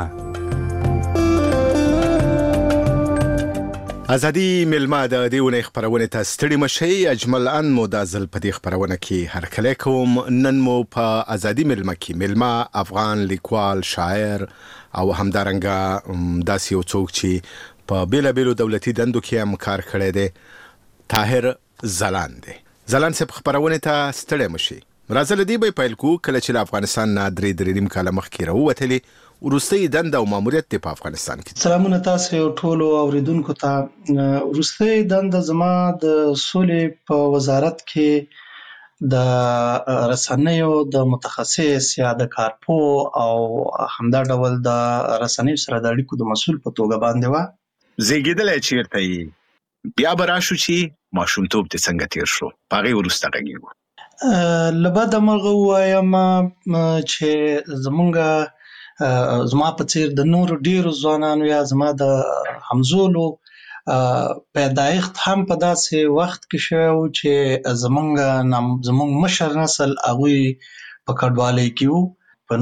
ازادي ملما د دیونه خبرونه ته ستړي مشي اجمل ان مدازل په دې خبرونه کې هر کله کوم نن مو په ازادي ملما کې ملما افغان لیکوال شاعر او همدارنګه داسې یو څوک چې په بیلابېلو دولتي دندو کې هم کار کړی دی طاهر زلان دی. زلان صاحب خبرونه ته ستړي مشي راځل دی به پیل کو کله چې افغانستان نه درې نیم کاله مخکې راووتلې ورستۍ دنده او ماموریت په افغانستان کې. سلامونه تاسو ټول اوریدونکو ته. ورستۍ دنده زما د سولې په وزارت کې د رسنیو د متخصص یا د کارپو او همدا ډول د رسنیو سره د اړیکو د مسؤل په توګه باندې و. زیږیدل چیرته بیا براشو چې ماشومتوب ته څنګه تیر شو پاغي ورسته غږیږي. لبد مرغه وایم چې زمونږ زما په څیر د نور ډیرو ځوانانو یا زما د همزولو پیدایښت هم په داسې وخت کې شو چې زمونږ مشر نسل هغوی په کډوالۍ کې وو. په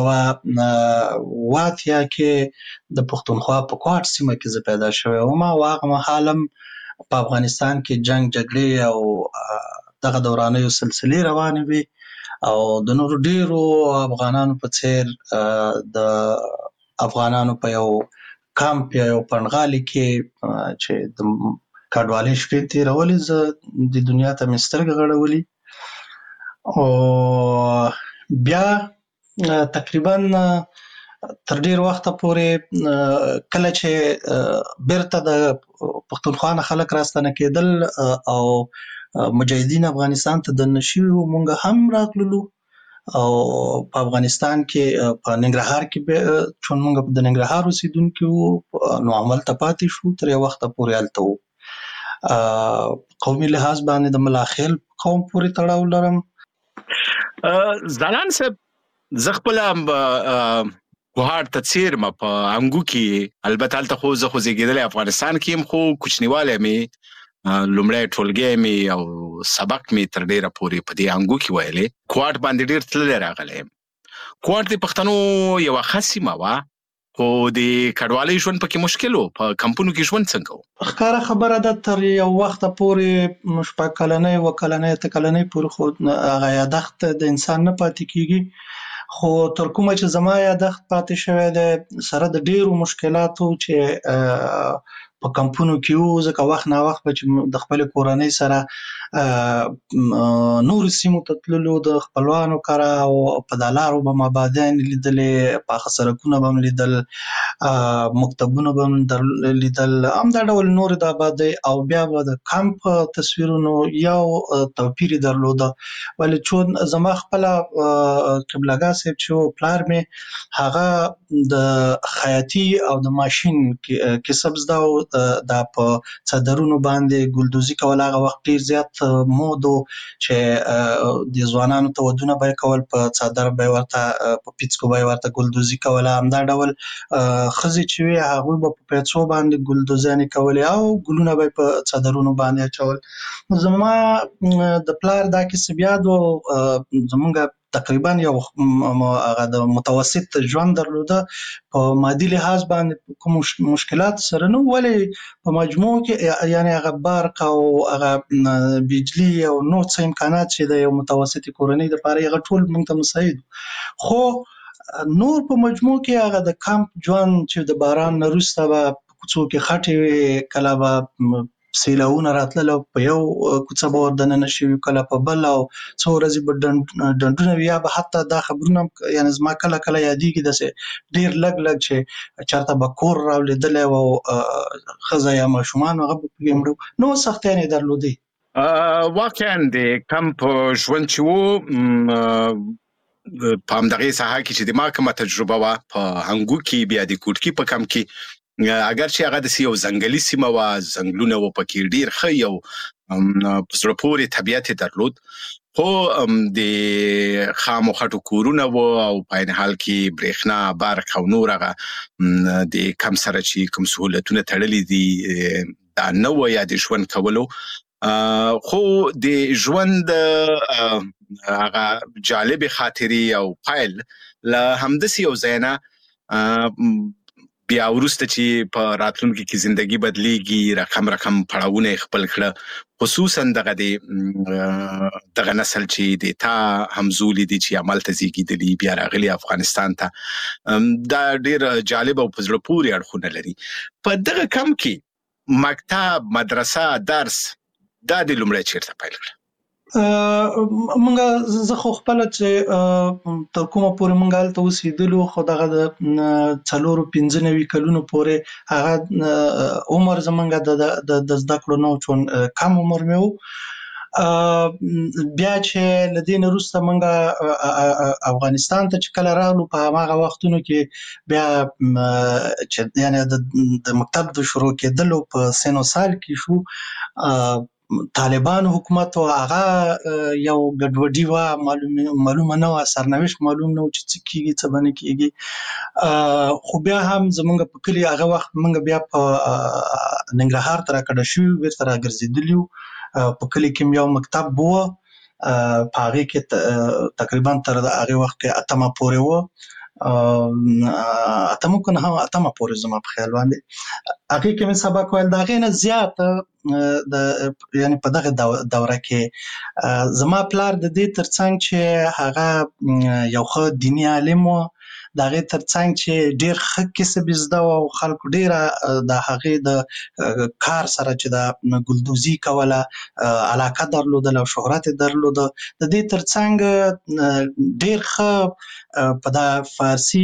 1980 کې د پښتونخوا په کوټ سیمه کې زه پیدا شوی وم او هغه مهال هم په افغانستان کې جنگ جګړې او دغه دورانیو سلسلې روانې وي او د نور ډیرو افغانانو په څیر د افغانانو په یو کامپ یا یو پنغالي کې چې د کډوالۍ شپې تیرولې زه د دنیا ته مې سترګې غړولې او بیا تقریبا تر ډیر وخته پورې کله چې بیرته د پښتونخوا نه خلک راستنه کېدل او مجاهدین افغانستان ته د نشیو مونږ هم راغلو او په افغانستان کې په ننګرهار کې چون مونږ د ننګرهار اوسیدونکو وو نو عمل ته پاتې شو تر یو وخت پورې هلته وو. قومي لحاظ باندې د ملاخیل قوم پورې تړاو لرم. زلان صاحب زه خپل کوهاټ ته چیر ما په انګو کې البته هلته خو زه زیږیدلی افغانستان کې هم خو کوچنیوالی مې لومړی ټولګی مې او سبق مې تر ډیره پورې په دې انګو کې ویلې. کوهاټ باندې ډیر تللی راغلی یم. کوهاټ د پښتنو یوه ښه سیمه وه خو د کډوالۍ ژوند پکې مشکل و. په کمپونو کې ژوند څنګه و؟ ښکاره خبره ده تر یو وخته پورې شپږ کلنۍ اووه کلنۍ اته کلنۍ پورې خو هغه یادښت د انسان نه پاتې کېږي خو تر کومه چې زما یادښت پاتې شوی دی سره د ډیرو مشکلاتو چې په کمپونو کې وو ځکه وخت نا وخت به چې د خپل کورنۍ سره نور سیمو ته تللو د خپلوانو کره او په دلارو به مابادیان لیدلې پاخه سرکونه به لیدل مکتبونه به لیدل همدا ډول نور د آبادۍ او بیا به د کمپ تصویرونو یو توپیر درلوده ولې چون زما خپله قبلګاه صاحب چې پلار مې هغه د خیاطي او د ماشین کسب زده و دا په څادرونو باندې ګلدوزي کول هغه وخت ډیر زیات مود و چې د ځوانانو ته ودونه به یې کول په څادر به یې ورته په پیڅکو به یې ورته ګلدوزي کوله همدا ډول ښځې چې وي هغوی به په پیڅو باندې ګلدوزیانې کولې او ګلونه به یې په څادرونو باندې اچول. زما د پلار دا کسب یاد و زمونږ تقریبا یو هغه د متوسط ژوند درلوده په مادي لحاظ باندې کوم مشکلات سره نه ولې په مجموع کې یعنی هغه برق او هغه بجلی او نور څه امکانات چې د یو متوسط کورنۍ لپاره هغه ټول موږ ته مساعد خو نور په مجموع کې هغه د کمپ ژوند چې د باران نه وروسته به کوڅو کې خټې وي کله به سیلاونه راتلل په یو کوڅه به وردننه شوي کله په بل او څو ورځې به ډنډونه وي یا به حتی دا خبرونه یعنې زما کله کله یادېږي داسې ډېر لږ چې چېرته به کور راولېدلی و او ښځه یا ماشومان هغه به پکې مړه نو سختیانې یې درلودې. واقعا د کمپ ژوند چې و په همدغې ساحه کې چې د ما کومه تجربه وه په هنګو کې بیا د کوټکي په کمپ کې اگر چې هغه داسې یو ځنګلي سیمه وه ځنګلونه وو پکې ډېر ښه یو په زړه پورې طبیعت یې درلود خو د خامو خټو کورونه وو او په عین حال کې برېښنا برق او نور هغه د کم سره چې کوم سهولتونه تړلي دي دا نه وه یا د ژوند کولو خو د ژوند هغه جالبې خاطرې او پایل له همداسې یو ځای نه بیا وروسته چې په راتلونکي کې زندگی بدلیږي رقم پړاوونه خپل کړه خصوصا دغه نسل چې د تا همزولي دي چې عمل ته زیږیدلي بیا راغلي افغانستان ته دا ډېر جالب او په زړه پورې اړخونه لري. په دغه کم کې مکتب مدرسه درس دا د لومړی چیرته پیل کړه؟ مونږ زه خو خپله چې تر کومه پورې مونږ هلته اوسېدلو خو دغه د 4-5 کلونو پورې هغه عمر زمونږ د زده کړو نه و چون کم عمر مې و. بیا چې له دې نه وروسته مونږ افغانستان ته چې کله راغلو په هماغه وختونو کې بیا چې یعنې د مکتب د شروع کېدلو په سن و سال کې شو طالبانو حکومت و هغه یو ګډوډي وه معلومه نه وه سرنوشت معلوم نه و چې څه کېږي څه به نه کېږي خو بیا هم زمونږ په کلي هغه وخت مونږ بیا په ننګرهار ته راکډه شوي بېرته راګرځېدلي وو په کلي کې یو مکتب و په هغې کې تقریبا تر هغې وخت کې 8مه پورې وه 8مه که نه 8مه پورې زما په خیال باندې هغې کې مې سبق ویل د هغې نه زیات یعنې په دغه دوره کې زما پلار د دې ترڅنګ چې هغه یو ښه دیني عالم و د هغې ترڅنګ چې ډېر ښه کسب یې زده و او خلکو ډېره د هغې د کار سره چې د ګلدوزي کوله علاقه درلودله او شهرت یې درلوده د دې ترڅنګ ډېر ښه په دا فارسي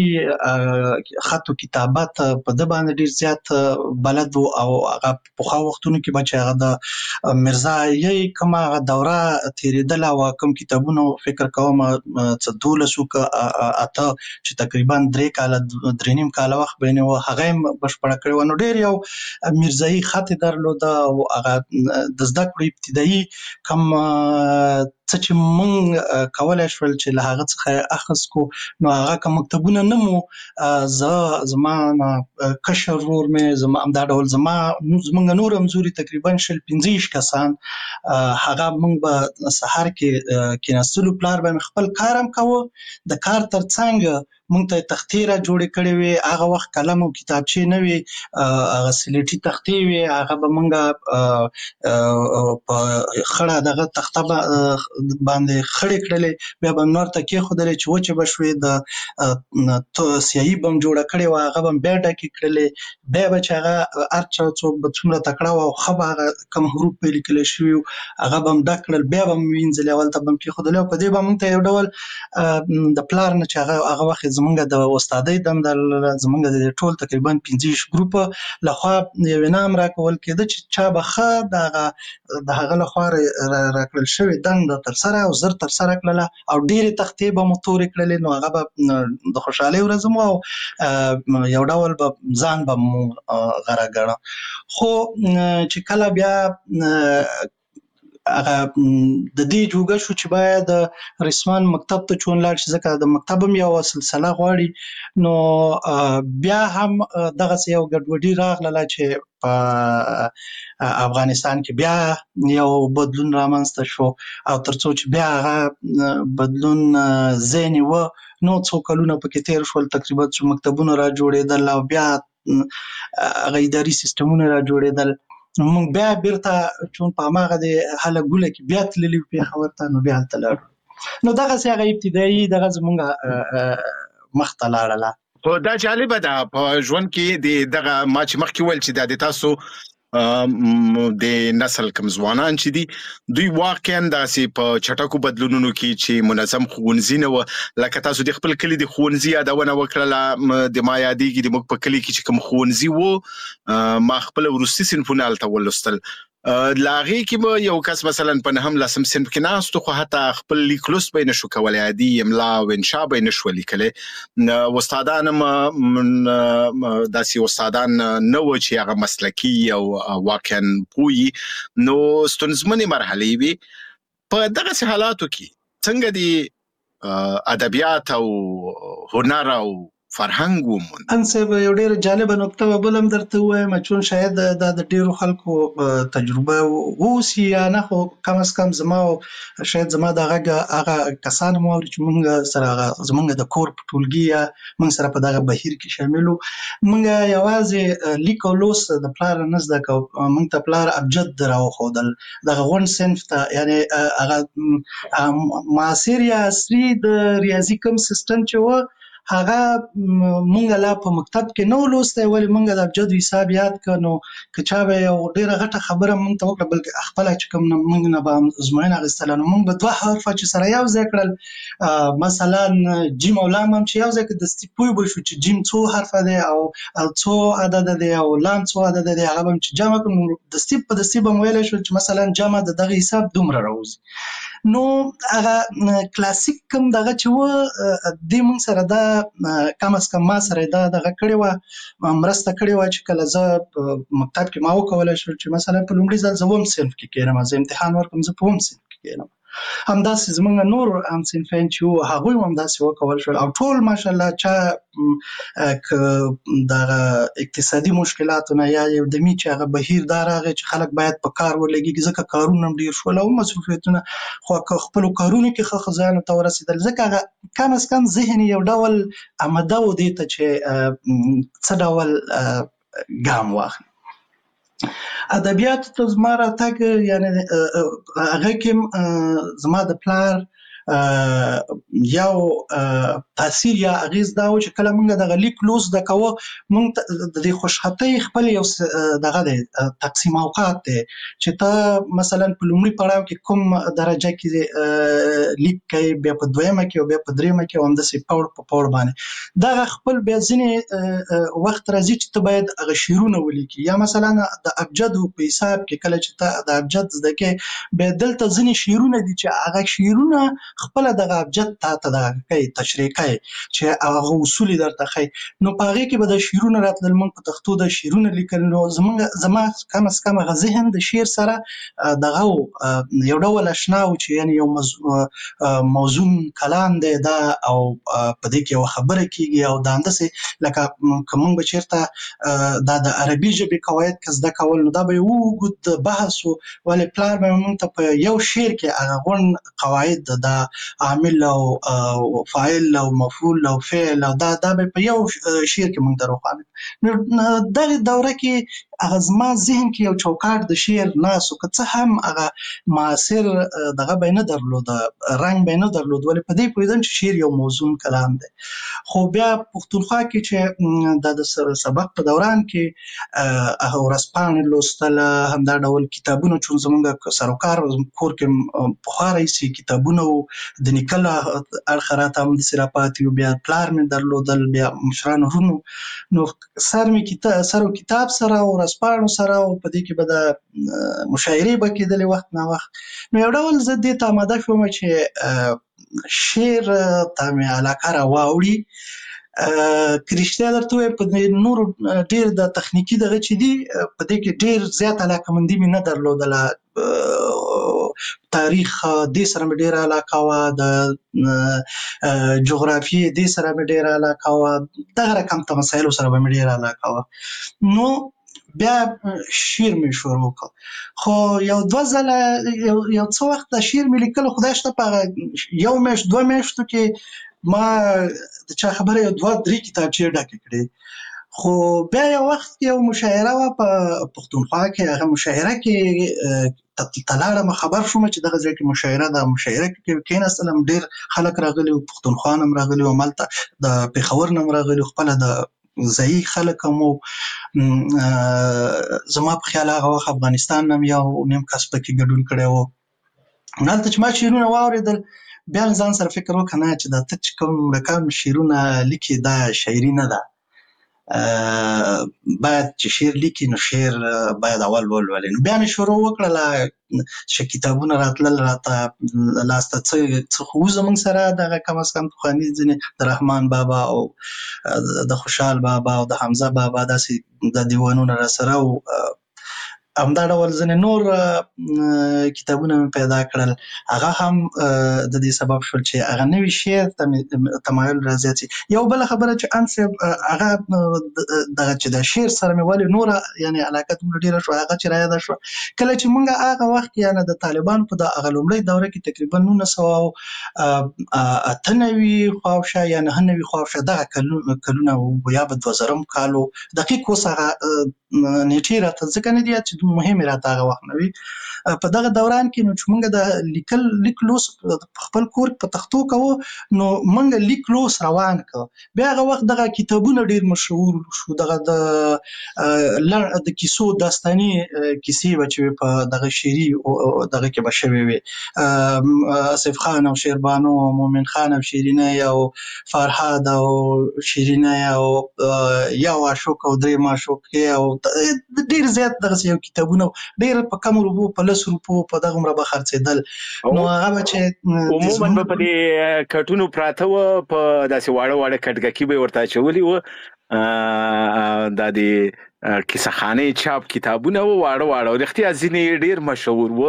خط و کتابت په ده باندې ډېر زیات بلد و او هغه پخوا وختونو کې به چې هغه د مرزایي کومه هغه دوره تېرېدله او کوم کتابونه فکر کوم 12 که 8 چې تقریبا 3 کاله 3.5 کاله وخت به یې و هغه یې بشپړه کړې وه نو ډېر یو مرزایي خط یې درلوده او هغه د زده کړو ابتدایي کوم څه چې مونږ کولی شول چې له هغه څخه یې اخذ کړو نو هغه که مکتبونه نه مو زما کشر ورور مې همدا ډول زمونږ نور همزوري تقریبا 15 کسان هغه مونږ به سهار کې کېناستلو پلار به مې خپل کار هم کوه د کار ترڅنګ مونږ ته تختې را جوړې کړې وې هغه وخت قلم او کتابچې نه وې هغه سلیټي تختې وې هغه به مونږ په خړه دغه تخته باندې خړې کړلې بیا به مې ورته کېښودلې چې وچې به شوې د سیاهي به مې جوړه کړې وه هغه به مې بیا ډکې کړلې بیا به چې هغه هر چا څوک به څومره تکړه وه او ښه به هغه کوم حروف به یې لیکلی شوي وو هغه به مې ډک کړل بیا به مې وینځلې اول ته به مې کېښودلې او په دې به مونږ ته یو ډول د پلار نه چې هغه وخت زمونږ د استادۍ دنده زمونږ د ټول تقریبا 15 ګروپه لخوا یو انعام راکول کېده چې چا به ښه د هغه لخوا راکړل شوې دنده ترسره او زر ترسره کړله او ډېرې تختې به مو تورې کړلې نو هغه به د خوشحالۍ ورځ مو او یو ډول به ځان به مو غره ګڼه خو چې کله بیا هغه د دې جوګه شو چې باید رسمان مکتب ته چون لاړ شي ځکه د مکتب هم یو سلسله غواړي نو بیا هم دغسې یو ګډوډي راغله چې په افغانستان کې بیا یو بدلون رامنځته شو او تر څو چې بیا هغه بدلون ځای نیوه نو څو کلونه پکې تېر شول تقریبا چې مکتبونه را جوړېدل او بیا هغه اداري سیستمونه را جوړېدل مونږ بیا بیرته چون په هماغه د هله ګوله کې بیا تللي وو پېښور ته نو بیا هلته لاړو نو دغسې هغه ابتدایي دغه زمونږ مخته لاړله. خو دا جالبه ده په ژوند کې دغه ما چې مخکې ویل چې دا د تاسو د نسل کم ځوانان چې دي دوی واقعا داسې په چټکو بدلونونو کې چې منظم ښوونځي نه و لکه تاسو د خپل کلی د ښوونځي یادونه وکړه د ما یادېږي د موږ په کلی کې چې کوم ښوونځي و ما خپل وروستي صنفونه هلته ولوستل لاغي کې به یو کس مثلا په نهم لسم صنف کې ناست خو حتی خپل لیک لوست به نشو کولای عادي املا او انشاء به نشو لیکلی استادان داسې استادان نه و چې هغه مسلکي او واقعا پوي نو ستونزمنې مرحلې وي په دغه حالاتو کې څنګه دي ادبیات او هنر او فرهنګ ومون انسب یو ډیر جالب نقطه بلم درته وایم چې شاید د ډیرو خلکو تجربه ووسی یا نه خو کم از کم زما شاید زما دغه هغه کسان مو چې موږ سره زمونږ د کور په ټولګي یا موږ سره په دغه بهیر کې شاملو موږ یوازې لیک او لوست د پلار نه زده کو موږ ته پلار ابجد راو خودل دغه غون صنف ته یعنی هغه معاصر یا عصري د ریاضي کوم سیستم چې و هغه مونږ لا په مکتب کې نو لوسته ولی مونږ د ابجد حساب یاد کړو که چا به یو ډیره غټه خبره مونږ ته وکړه بلکې خپل چې کوم مونږ نه به ازموینه اخیستل نو مونږ به دوه حرف چې سره یو ځای کړل مثلا جیم او لام هم چې یو ځای کې د استپوی به شو چې جیم څو حرف دی او څو عدد دی او لام څو عدد دی هغه هم چې جمع کړو د استپ په استپ هم ویل شو چې مثلا جمع د دغه حساب دومره راوځي نو هغه کلاسیک کوم دغه چې و د مونږ سره دا کم از کم ما سره دا دغه کړی و مرسته کړی و چې کله زه مکتب کې ما وکولای شو چې مثلا په لومړي ځل زه وم صنف کې کېنم زه امتحان ورکوم زه په وم صنف کې کېنم همداسې زمونږ نور هم صنفین چې هغوی هم همداسې وکول شول او ټول ماشاءالله چا دغه اقتصادي مشکلاتونه یا یو دمي چې هغه بهیر دا راغی چې خلک باید په کار ولګي ځکه کارونه هم ډېر شول او مصروفیتونه خو خپلو کارونو کې ښه ښځیانو ته ورسېدل ځکه هغه کم از کم ذهن یو ډول آمده و دې ته چې څه ډول ګام واخلي ادبیات ته زما راتګ یعنی هغه کې زما د پلار یو تاثیر یا اغیز دا و چې کله موږ دغه لیک لوست د کوو موږ د دې خوشحالۍ خپل یو دغه دی تقسیم اوقات دی چې ته مثلا په لومړي پړاو کې کوم درجه کې لیک کوي بیا په دویمه کې او بیا په دریمه کې همداسې پوړ په پوړ باندې دغه خپل بیا ځینې وخت راځي چې ته باید هغه شعرونه ولیکي یا مثلا د ابجد په حساب کې کله چې ته د ابجد زده کوې بیا دلته ځینې شعرونه دي چې هغه شعرونه خپل دغه ابجد ته د کوي تشریح کوي چې هغه اصول درته کوي نو په هغه کې به د شعرونه راتلل موږ په تختو د شعرونه لیکل نو زما کم از کم هغه ذهن د شعر سره دغه یو ډول آشنا و چې یعنی یو موزون کلام دی دا او په دې کې یو خبره کیږي او دا انداسې لکه کوم به چیرته دا د عربي ژبې قواعد که زده کول نو دا به یو اوږد بحث و ولې پلار به موږ ته په یو شعر کې هغه غون قواعد د عامل او فاعل او مفعول او فعل او دا به په یو شعر کې موږ دروخانه نو دغه دوره کې هغه زما ذهن کې یو چوکاټ د شعر ناسو که څه هم هغه معاصر دغه به نه درلود رنګ به نه درلود ولې په دې پوهېدم چې شعر یو موزون کلام دی خو بیا پښتونخوا کې چې د سبق په دوران کې هغه ورځپاڼې لوستل همدا ډول کتابونه چون زمونږ سروکار کور کې پخوا راهیسې کتابونه د نیکه اړخه راته همداسې راپاتې بیا پلار مې درلودل بیا مشرانو ورونو نو سر و کتاب سره او ورځپاڼو سره او په دې کې به د مشاعرې به کېدلې وخت نه وخت نو یو ډول زه دې ته آماده شوم چې شعر ته مې علاقه راواوړي که رښتیا درته ووایم په نورو ډېر د تخنیکي دغه چې دي په دې کې ډېر زیات علاقهمندي مې نه درلودله تاریخ دې سره مې ډېره علاقه وه د جغرافیې دې سره مې ډېره علاقه وه دغه رقم ته مسایلو سره به مې ډېره علاقه وه نو بیا شعر مې شروع کړ خو یو دوه ځله یو څه وخت د شعر مې لیکلو خدای شته په هغه یو میاشت دوه میاشتو کې ما د چا خبره یو دوه درې کتابچې ډکې کړې خو بیا یو وخت کې یو مشاعره وه په پښتونخوا کې هغه مشاعره کې تلاړم خبر شوم چې دغه ځای کې مشاعره ده مشاعره کې کېناستلم ډېر خلک راغلي وو پښتونخوا نه هم راغلي وو هملته د پېښور نه هم راغلي وو خپله د ځایي خلک هم زما په خیال هغه وخت افغانستان هم یو نیم کس پکې ګډون کړی و. هلته چې ما شعرونه واورېدل بیا مې ځان سره فکر وکړ نه چې دا ته چې کوم رقم شعرونه لیکي دا شاعري نه ده. باید چې شعر لیکي نو شعر باید اول ولولي. نو بیا مې شروع وکړله چې کتابونه راتلل راته لاسته څه خو زموږ سره دغه کم از کم پخواني ځینې د رحمان بابا او د خوشحال بابا او د حمزه بابا داسې د دیوانونه راسره و. همدا ډول ځینې نور کتابونه مې پیدا کړل، هغه هم د دې سبب شول چې هغه نوي شعر ته مې تمایل رازیات شي. یو بله خبره چې انصب هغه دغه چې د شعر سره مې ولې نوره یعنې علاقه دومره ډېره شوه هغه چې رایاده شوه کله چې موږ هغه وخت یعنې د طالبانو په د هغه لومړۍ دوره کې تقریبا 1998 خواوشا یا 99 خواوشا دغه کلونه یا به 2000 کال و. دقیق اوس هغه نیټې راته ځکه نه دي چې مهمې راته هغه وخت نه وي. په دغه دوران کې نو چې موږ د لیک لوس خپل کور په تختو کوو نو موږ لیک لوس روان کو. بیا هغه وخت دغه کتابونه ډېر مشهور شو، دغه د کیسو داستاني کیسې به چې په دغه شعري دغه کې به شوې وي. آصف خان او شیربانو او مومن خان او شیرینه او فرهاد او شیرینه او یو عاشق او درې معشوقې او ډېر زیات دغه یو کتابونه ډېر په کم روپو په 10 روپو په دغه عمره به خرڅېدل. نو هغه به چې عموما به په دې کټونو پراته وه، په داسې واړه واړه کټګکي به یې ورته اچولي وه. دا د کیسهخانې چاپ کتابونه وه واړه واړه، رښتیا ځینې ډېر مشهور وه.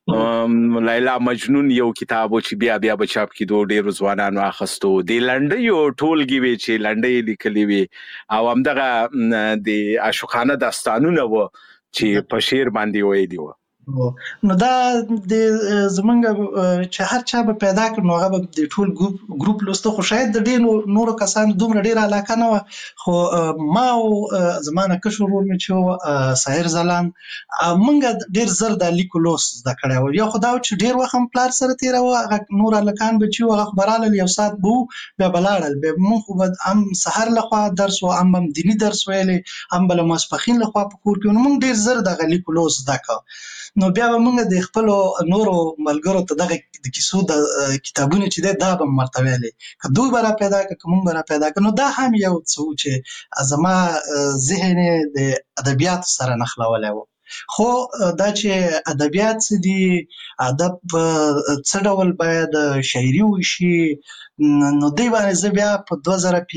لیلا مجنون یو کتاب و چې بیا به چاپ کېدو، ډېرو ځوانانو اخیستو. د لنډیو ټولګې وې چې لنډۍ لیکلې وې او همدغه د عاشقانه داستانونه وه چې په شعر باندې ویلي وه. نو دا د زمونږ چې هر چا به پیدا کړ نو هغه به د ټول ګروپ لوسته، خو شاید د ډېرو نورو کسانو دومره ډېره علاقه نه وه. خو ما او زما نه کشر ورور مې چې و ساحر ځلاند موږ ډېر زر د لیکو لوس زده کړی و. یو خو دا و چې ډېر وخت هم پلار سره تېراوه، هغه نور هلکان به چې و هغه خو به رالل یو ساعت به و بیا به لاړل. بیا موږ خو به هم سهار لخوا درس و هم دیني درس ویلی هم به له ماسپښین لخوا په کور کې. نو موږ ډېر زر دغه لیکو لوس زده کړه. نو بیا به موږ د خپلو نورو ملګرو ته دغه د کیسو د کتابونه چې دی دا به م ورته ویلې، که دوی به را پیدا کړه که موږ به را پیدا کړه. نو دا هم یو څه و چې زما ذهن یې د ادبیاتو سره نښلولی و. خو دا چې ادبیات څه دي، ادب څه ډول باید شاعري وشي، نو دی باندې زه بیا په 2005-06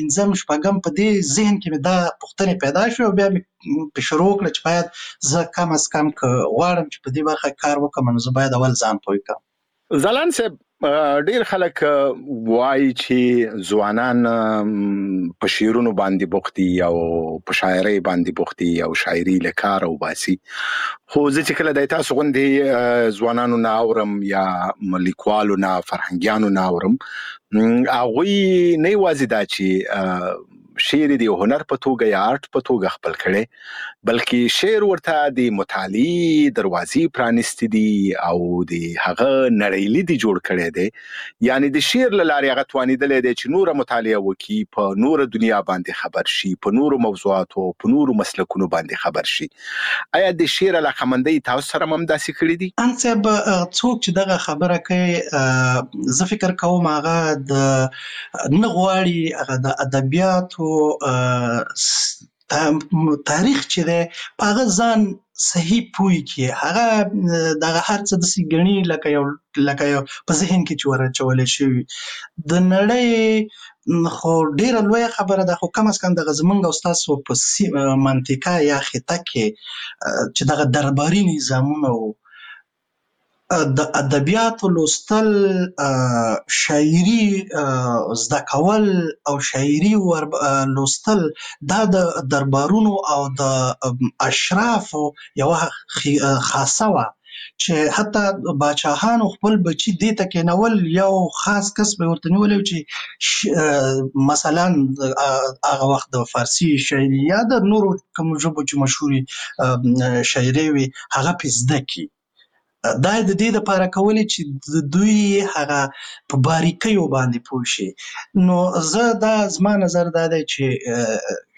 په دې ذهن کې مې دا پوښتنې پیدا شوې او بیا مې په شروع وکړه چې باید زه کم از کم که غواړم چې په دې برخه کار وکړم نو زه باید اول ځان پوه کړم. ځلاند صاحب، ډېر خلک وایي چې ځوانان په شعرونو باندې بوخت دي او په شاعرۍ باندې بوخت دي او شاعري له کاره وباسي. خو زه چې کله د تاسو غوندې ځوانانو نه اورم یا لیکوالو نه فرهنګیانو نه اورم، هغوی نه یوازې دا چې شعر د هنر په توګه یا آرټ په توګه خپل کړي، بلکې شعر ورته د مطالعې دروازې پرانیستې دي او د هغه نړۍ لید جوړ کړی دی. یعنی د شعر له لارې هغه توانېدلی دی چې نوره مطالعه وکړي، په نوره دنیا باندې خبر شي، په نورو موضوعاتو په نورو مسلکونو باندې خبر شي. آیا د شعر علاقمندۍ تاسو سره هم داسې کړي دي؟ صاحب، څوک چې دغه خبره کوي زه فکر کوم هغه نه غواړي هغه د ادبیاتو تاریخ چې دی په هغه ځان صحیح پوه کړي. هغه دغه هر څه داسې ګڼي لکه یو په ذهن کې چې ورچولی شوي. د نړۍ خو ډېره لویه خبره ده، خو کم از کم دغه زمونږ او ستاسو په منطقه یا خطه کې چې دغه درباري نظامونه و، د ادبیاتو لوستل، شاعري زده کول او شاعري لوستل دا د دربارونو او د اشرافو یوه خاصه وه چې حتی باچاهانو خپل بچي دې ته کېنول، یو خاص کس به ورته نیولی چې مثلا هغه وخت د فارسي شاعري یا د نورو کومو ژبو چې مشهورې شاعرۍ وي هغه پې زده کړي. دا د دې دپاره کولې چې دوی هغه په باریکیو باندې پوه شي. نو زه دا زما نظر دا دی چې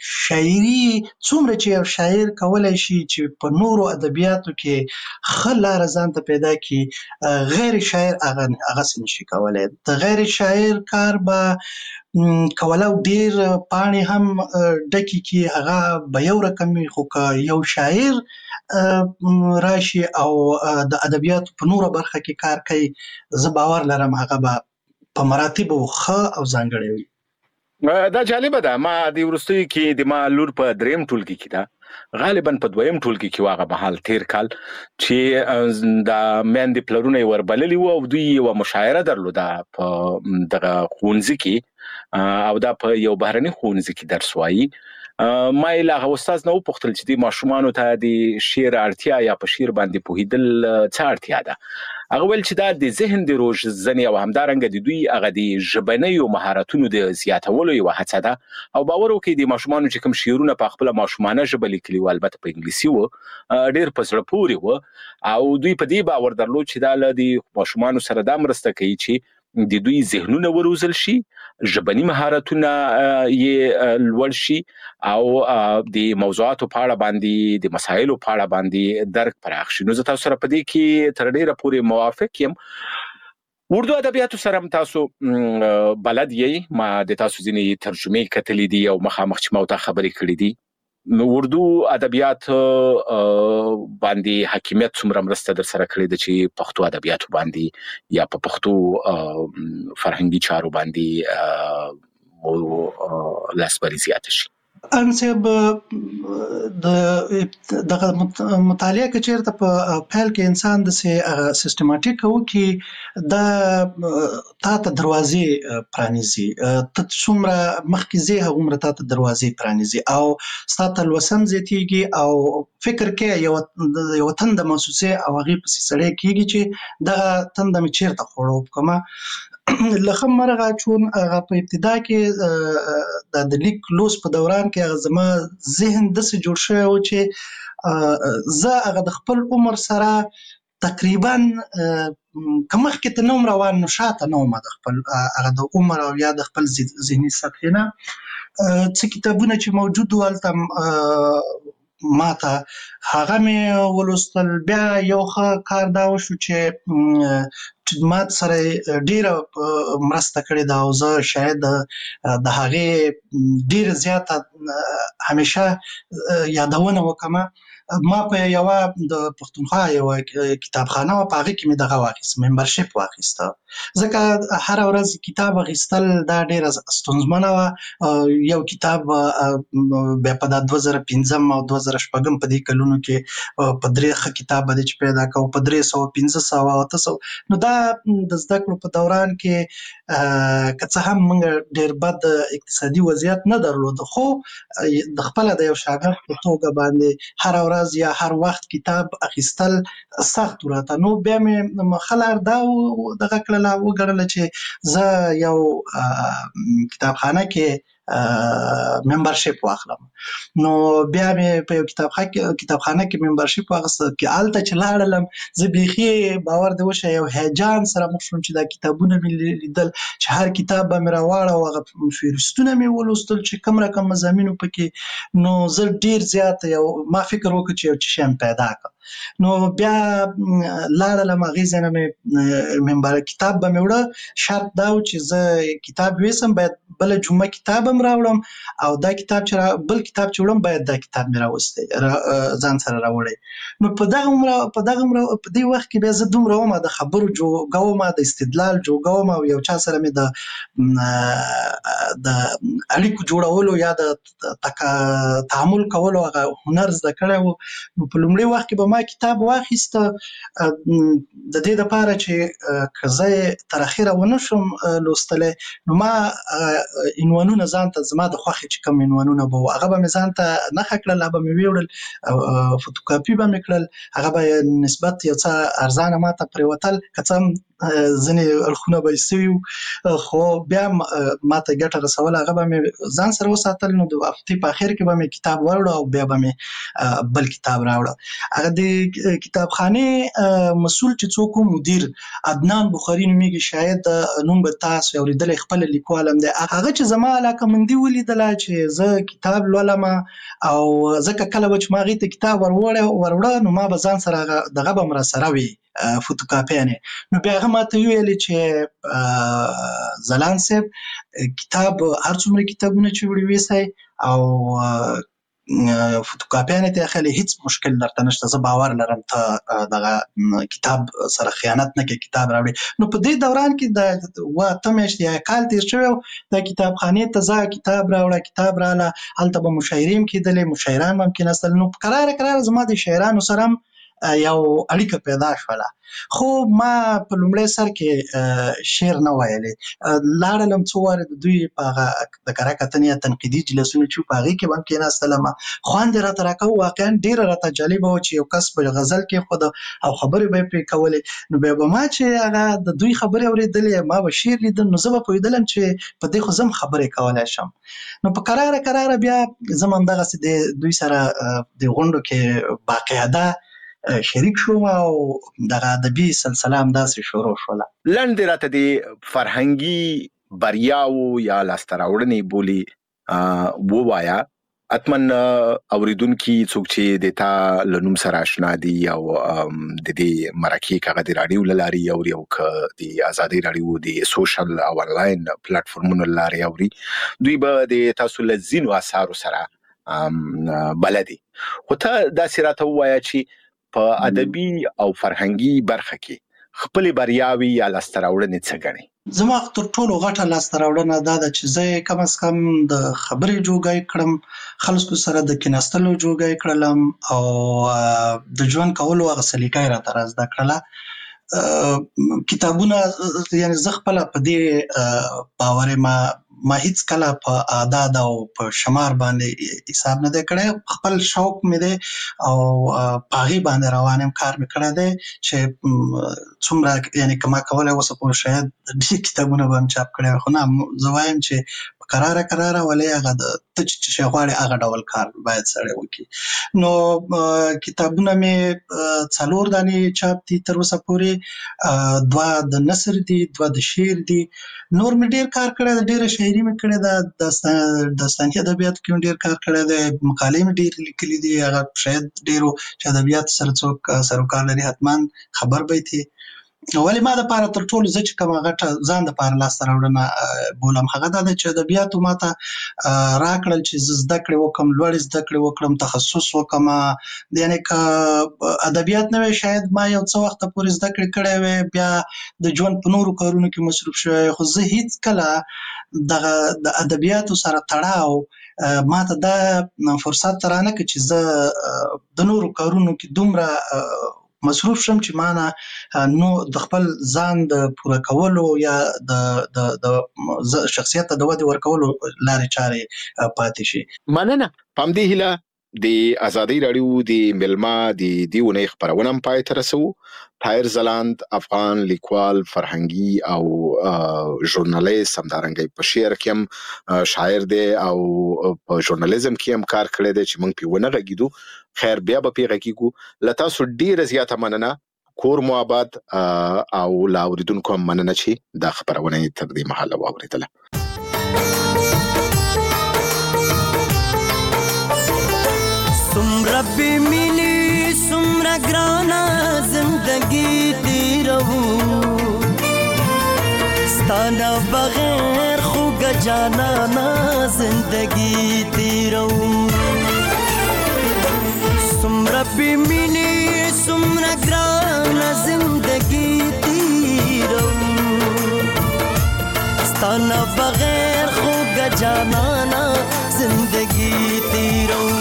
شاعري څومره چې یو شاعر کولای شي چې په نورو ادبیاتو کې ښه لاره ځان ته پیدا کړي، غیر شاعر هغه نشي کولای. د غیر شاعر کار به کولو ډیر پاڼې هم ډکې کې هغه به یو رقم وي، خو که یو شاعر راشي او د ادبیاتو په نوره برخه کې کار کوي، زه باور لرم هغه به په مراتبو ښه او ځانګړی وي. دا جالبه ده. ما د وروستیو کې د ما لور په دریم ټولګي کې ده، غالبا په دویم ټولګي کې هغه مهال تیر کال چې د میندې پلرونه یې وربللي وو او دوی یوه مشاعره درلوده په دغه ښوونځي کې، او دا په یو بهرني ښوونځي کې درس وایي. ما یې له هغه استاد نه وپوښتل چې د ماشومانو ته د شعر اړتیا یا په شعر باندې پوهېدل څه اړتیا ده. هغه ویل چې دا د ذهن د روزنې او همدارنګه د دوی هغه د ژبنیو مهارتونو د زیاتولو یوه هڅه ده. او باور وکړئ د ماشومانو چې کوم شعرونه په خپله ماشومانه ژبه لیکلي وو، البته په انګلیسي وو، ډېر په زړه پورې وو، او دوی په دې باور درلود چې دا له د ماشومانو سره دا مرسته کوي چې د دوی ذهنونه وروزل شي، ژبني مهارتونه یې لوړ شي، او د موضوعاتو په اړه باندې، د مسایلو په اړه باندې درک پراخ شي. نو زه تاسو سره په دې کې تر ډیره پورې موافق یم. اردو ادبیاتو سره هم تاسو بلد یې، ما د تاسو ځینې ترجمې کتلې دي او مخامخ چې ما ورته خبرې کړې دي. اردو ادبیات باندې حاکمیت څومره مرسته در سره کړې ده چې پښتو ادبیاتو باندې یا په پښتو فرهنګي چارو باندې لاسبري زیاته شي؟ انصب دغه مطالعه کې چیرته په پیل کې انسان د سیستماتیک وو کې دا تا ته دروازې پرانیزي، ته څومره مخکې ځې هغومره تا ته دروازې پرانیزي او ستا ته لوسم زیاتېږي او فکر کې یو تنده محسوسې او هغې پسې سړی کېږي چې دغه تنده مې چیرته خوړو کومه. له ښه مرغه چون هغه په ابتدا کې د لیک لوست په دوران کې هغه زما ذهن داسې جوړ شوی و چې زه هغه د خپل عمر سره تقریبا که مخکې ته نه وم روان نو شاته نه وم د خپل هغه د عمر او یا د خپل ذهني سطحې نه. څه کتابونه چې موجود وو هلته ماته هغه مې ولوستل. بیا یو ښه کار دا وشو چې ما سره ډیره مرسته کړې ده او زه شاید د هغې ډیره زیاته همیشه یادونه وکړم. ما په یوه د پښتونخوا یوه کتابخانه وه، په هغې کې مې دغه واخیست، ممبرشپ واخیسته، ځکه هره ورځ کتاب اخیستل دا ډیره ستونزمنه وه. یو کتاب بیا په دا 2005 او 2006 په دې کلونو کې په درې ښه کتاب به دی چې پیدا کوو په 300 500 او 800. نو دا د زده کړو په دوران کې که څه هم موږ ډیر بد اقتصادي وضعیت نه درلود، خو د خپله د یو شاګرد په توګه باندې هره ورځ یا هر وخت کتاب اخیستل سخت راته. نو بیا مې خلار دا دغه کړله وګڼله چې زه یو کتابخانه کې ممبرشپ واخلم. نو بیا مې په یو کتابخانه کې ممبرشپ واخیسته، کې هلته چې لاړلم زه بیخي باور دې وشه یو هیجان سره مخ شوم چې دا کتابونه مې لیدل چې هر کتاب به مې راواړه او هغه فهرستونه مې ولوستل چې کوم رقم مضامینو پکې. نو زه ډیر زیات ما فکر وکړ چې یو څه شی پیدا کړم. نو بیا لاړلم هغې ځای نه مې کتاب به مې وړه، شرط دا و چې زه کتاب ویسم باید بله جمعه کتاب هم راوړم او دا کتاب چې بل کتاب چې وړم باید دا کتاب مې راوستی ځان سره راوړی. نو په دې وخت کې بیا زه دومره وم د خبرو جوګه وم، د استدلال جوګه وم، او یو چا سره مې د اړیکو جوړولو یا د تعامل کولو هغه هنر زده کړی و. نو په لومړي وخت کې به ما کتاب واخیسته د دې دپاره چې که زه یې تر اخره ونه شم لوستلی، نو ما عنوانونه ځان ته زما د خوښې چې کوم عنوانونه به وو هغه به مې ځان ته نښه کړل، هغه به مې ویوړل، فوتوکاپي به مې کړل، هغه به نسبت یو څه ارزانه ما ته پرېوتل. که څه هم ځنې اړخونه به سوي خو بیا ماته ګټه رسول هغه به مې ځان سره وساتل. نو د هفتې په اخر کې به مې کتاب وروړه او بیا به مې بل کتاب راوړه. هغه د کتابخانه مسؤل چې څوک مدیر عدنان بخاری نومیږي، شاید نوم به تاسو اوریدل، خپل لیکوال هم دی. هغه چې زما علاقه مندي ولیدله چې زه کتاب لولم او ځکه کله چې ما غي ته کتاب وروړه نو ما به ځان سره دغه به مر سره وي فوتوکاپیانه. نو بیا هغه ماته ویل چې زلان صاحب کتاب هر څومره کتابونه چې وړي ویسای او فوتوکاپیانه ته خلې هیڅ مشکل درته نشته، زه باور لرم ته دغه کتاب سره خیانت نه کې کتاب راوړي. نو په دې دوران کې د واته میاشتې یا کال تیر شوی د کتابخانه ته ځه کتاب راوړه، کتاب رااله، هلته به مشاعرین کېدلې، مشاعران هم کېناستل. نو قرار زما د شاعرانو سره یو اړیکه پیدا شوله. خو ما په لومړی سر کې شعر نه ویلې، لاړلم څو واره د دوی په د کره کتنې یا تنقیدي جلسونه چې په هغې کې به هم کېناستلم، خوند یې راته راکاوه، واقعا ډېره راته جالبه وه چې یو کس په غزل کېښود او خبرې به یې پرې کولې. نو بیا به ما چې هغه د دوی خبرې اورېدلې، ما به شعر لیدل، نو زه به پوهېدلم چې په دې خو زه هم خبرې کولی شم. نو په قراره بیا زه هم همدغسې د دوی سره د غونډو کې باقاعده شریک شوم او دغه ادبي سلسله همداسې شروع شوله. لنډ راته د فرهنګي بریاو یا لاسته راوړنې بولي ووایا. اتمن اوریدونکي څوک چې د تا له نوم سره آشنا دي او د دې مرکې کاغه د رادیو له لارې اوري او که د ازادي رادیو د سوشل او انلاین پلیټفارمونو له لارې اوري، دوی به د تاسو له ځینو اثارو سره بلدي. خو ته داسې راته ووایه چې په ادبي او فرهنګي برخه کې خپل بریاوي یا لاسته راوړنې څه ګڼې؟ زما تر ټولو غټه لاسته راوړنه دا ده چې زه کم از کم د خبرې جوګی کړم، خلکو سره د کېناستلو جوګی کړلم او د ژوند کولو هغه سلیقه یې راته را زده کړله. کتابونه یعنې زه خپله په دې باور ما هیڅ کله په اعداد او په شمار باندې حساب نه دی کړی، خپل شوق مې دی او په هغې باندې روان یم، کار مې کړی دی چې څومره یعنې که ما کولی اوسه پورې شاید ډېر کتابونه به هم چاپ کړی، خو نه زه وایم چې په قراره ولې هغه ته چې شی غواړې هغه ډول کار باید سړی وکړي. نو کتابونه مې 4 دانې چاپ دي تر اوسه پورې، 2 د نثر دي، 2 د شعر دي. نور مې ډېر کار کړی دی، ډېره شاعري مې کړې ده، داستاني ادبیاتو کې مې ډېر کار کړی دی، مقالې مې ډېرې لیکلي دي. هغه شاید ډېرو چې ادبیاتو سره څوک سروکار لري حتما خبر به یې. ولې ما دپاره تر ټولو زه چې کومه غټه ځان دپاره لاسته راوړنه بولم هغه دا ده چې ادبیاتو ماته راکړل چې زه زده کړې وکړم، لوړې زده کړې وکړم، تخصص وکړم. یعنې که ادبیات نه وی شاید ما یو څه وخته پورې زده کړې کړی وی، بیا د ژوند په نورو کارونو کې مصروف شوی، خو زه هیڅ کله دغه د ادبیاتو سره تړاو ماته دا فرصت رانه کړ چې زه د نورو کارونو کې دومره مصروف شم چې مانه نو د خپل ځان د پوره کولو یا د شخصیت د ودې ورکولو لارې چارې پاتې شي. مننه. په همدې هیله د ازادي رادیو د ملما د دې اونۍ خپرونه هم پای ته رسوو. طاهر ځلاند افغان لیکوال، فرهنګي او ژورنالیست، همدارنګه په شعر کې هم شاعر دی او په ژورنالیزم کې هم کار کړی دی چې موږ پې ونه غږېدو. خیر بیا به پې غږېږو. له تاسو ډېره زیاته مننه، کور مو آباد، او له اورېدونکو هم مننه چې دا خپرونه یې تر دې مهاله واورېدله. سمره بې مینې سمره ګرانه زندګي تېروو، ستا نه بغیر خوږه جانانه زندګي تېروو. سمره بې مینې سمره ګرانه زندګي تېروو، ستا نه بغیر خوږه جانانه زندګي تېروو.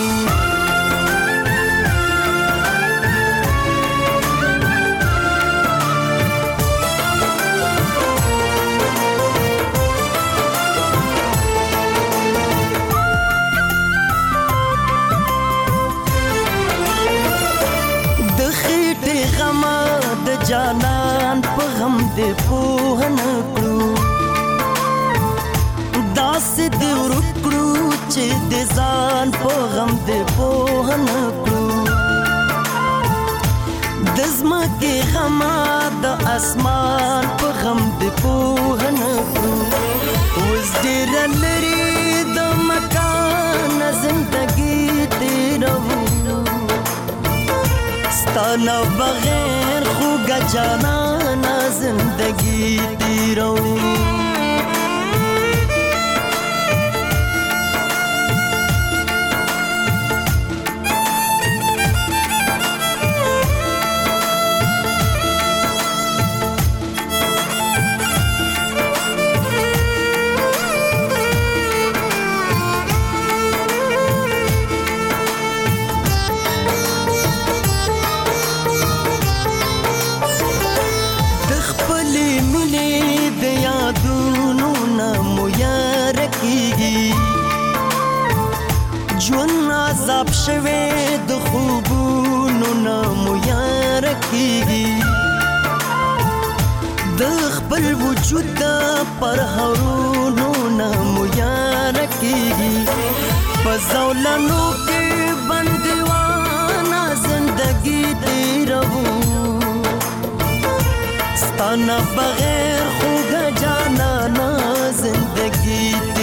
جانان په غم دې دې پوه نه کړو داسې دې ورک کړو چې د ځان په غم دې پوه نه کړو د ځمکې غمه د اسمان په غم دې پوه نه کړو اوس ډېره لرې د مکان زندګي تېروو ستا نه بغیر خوږه جانانه زندګي تېروو عذاب شوه د خوبونو نامو یار کیږي د خپل وجود پر هرونو نامو یار کیږي پزولانو کې بندوانه زندگی تیرو ستانه بغیر خوږه جانانه زندگی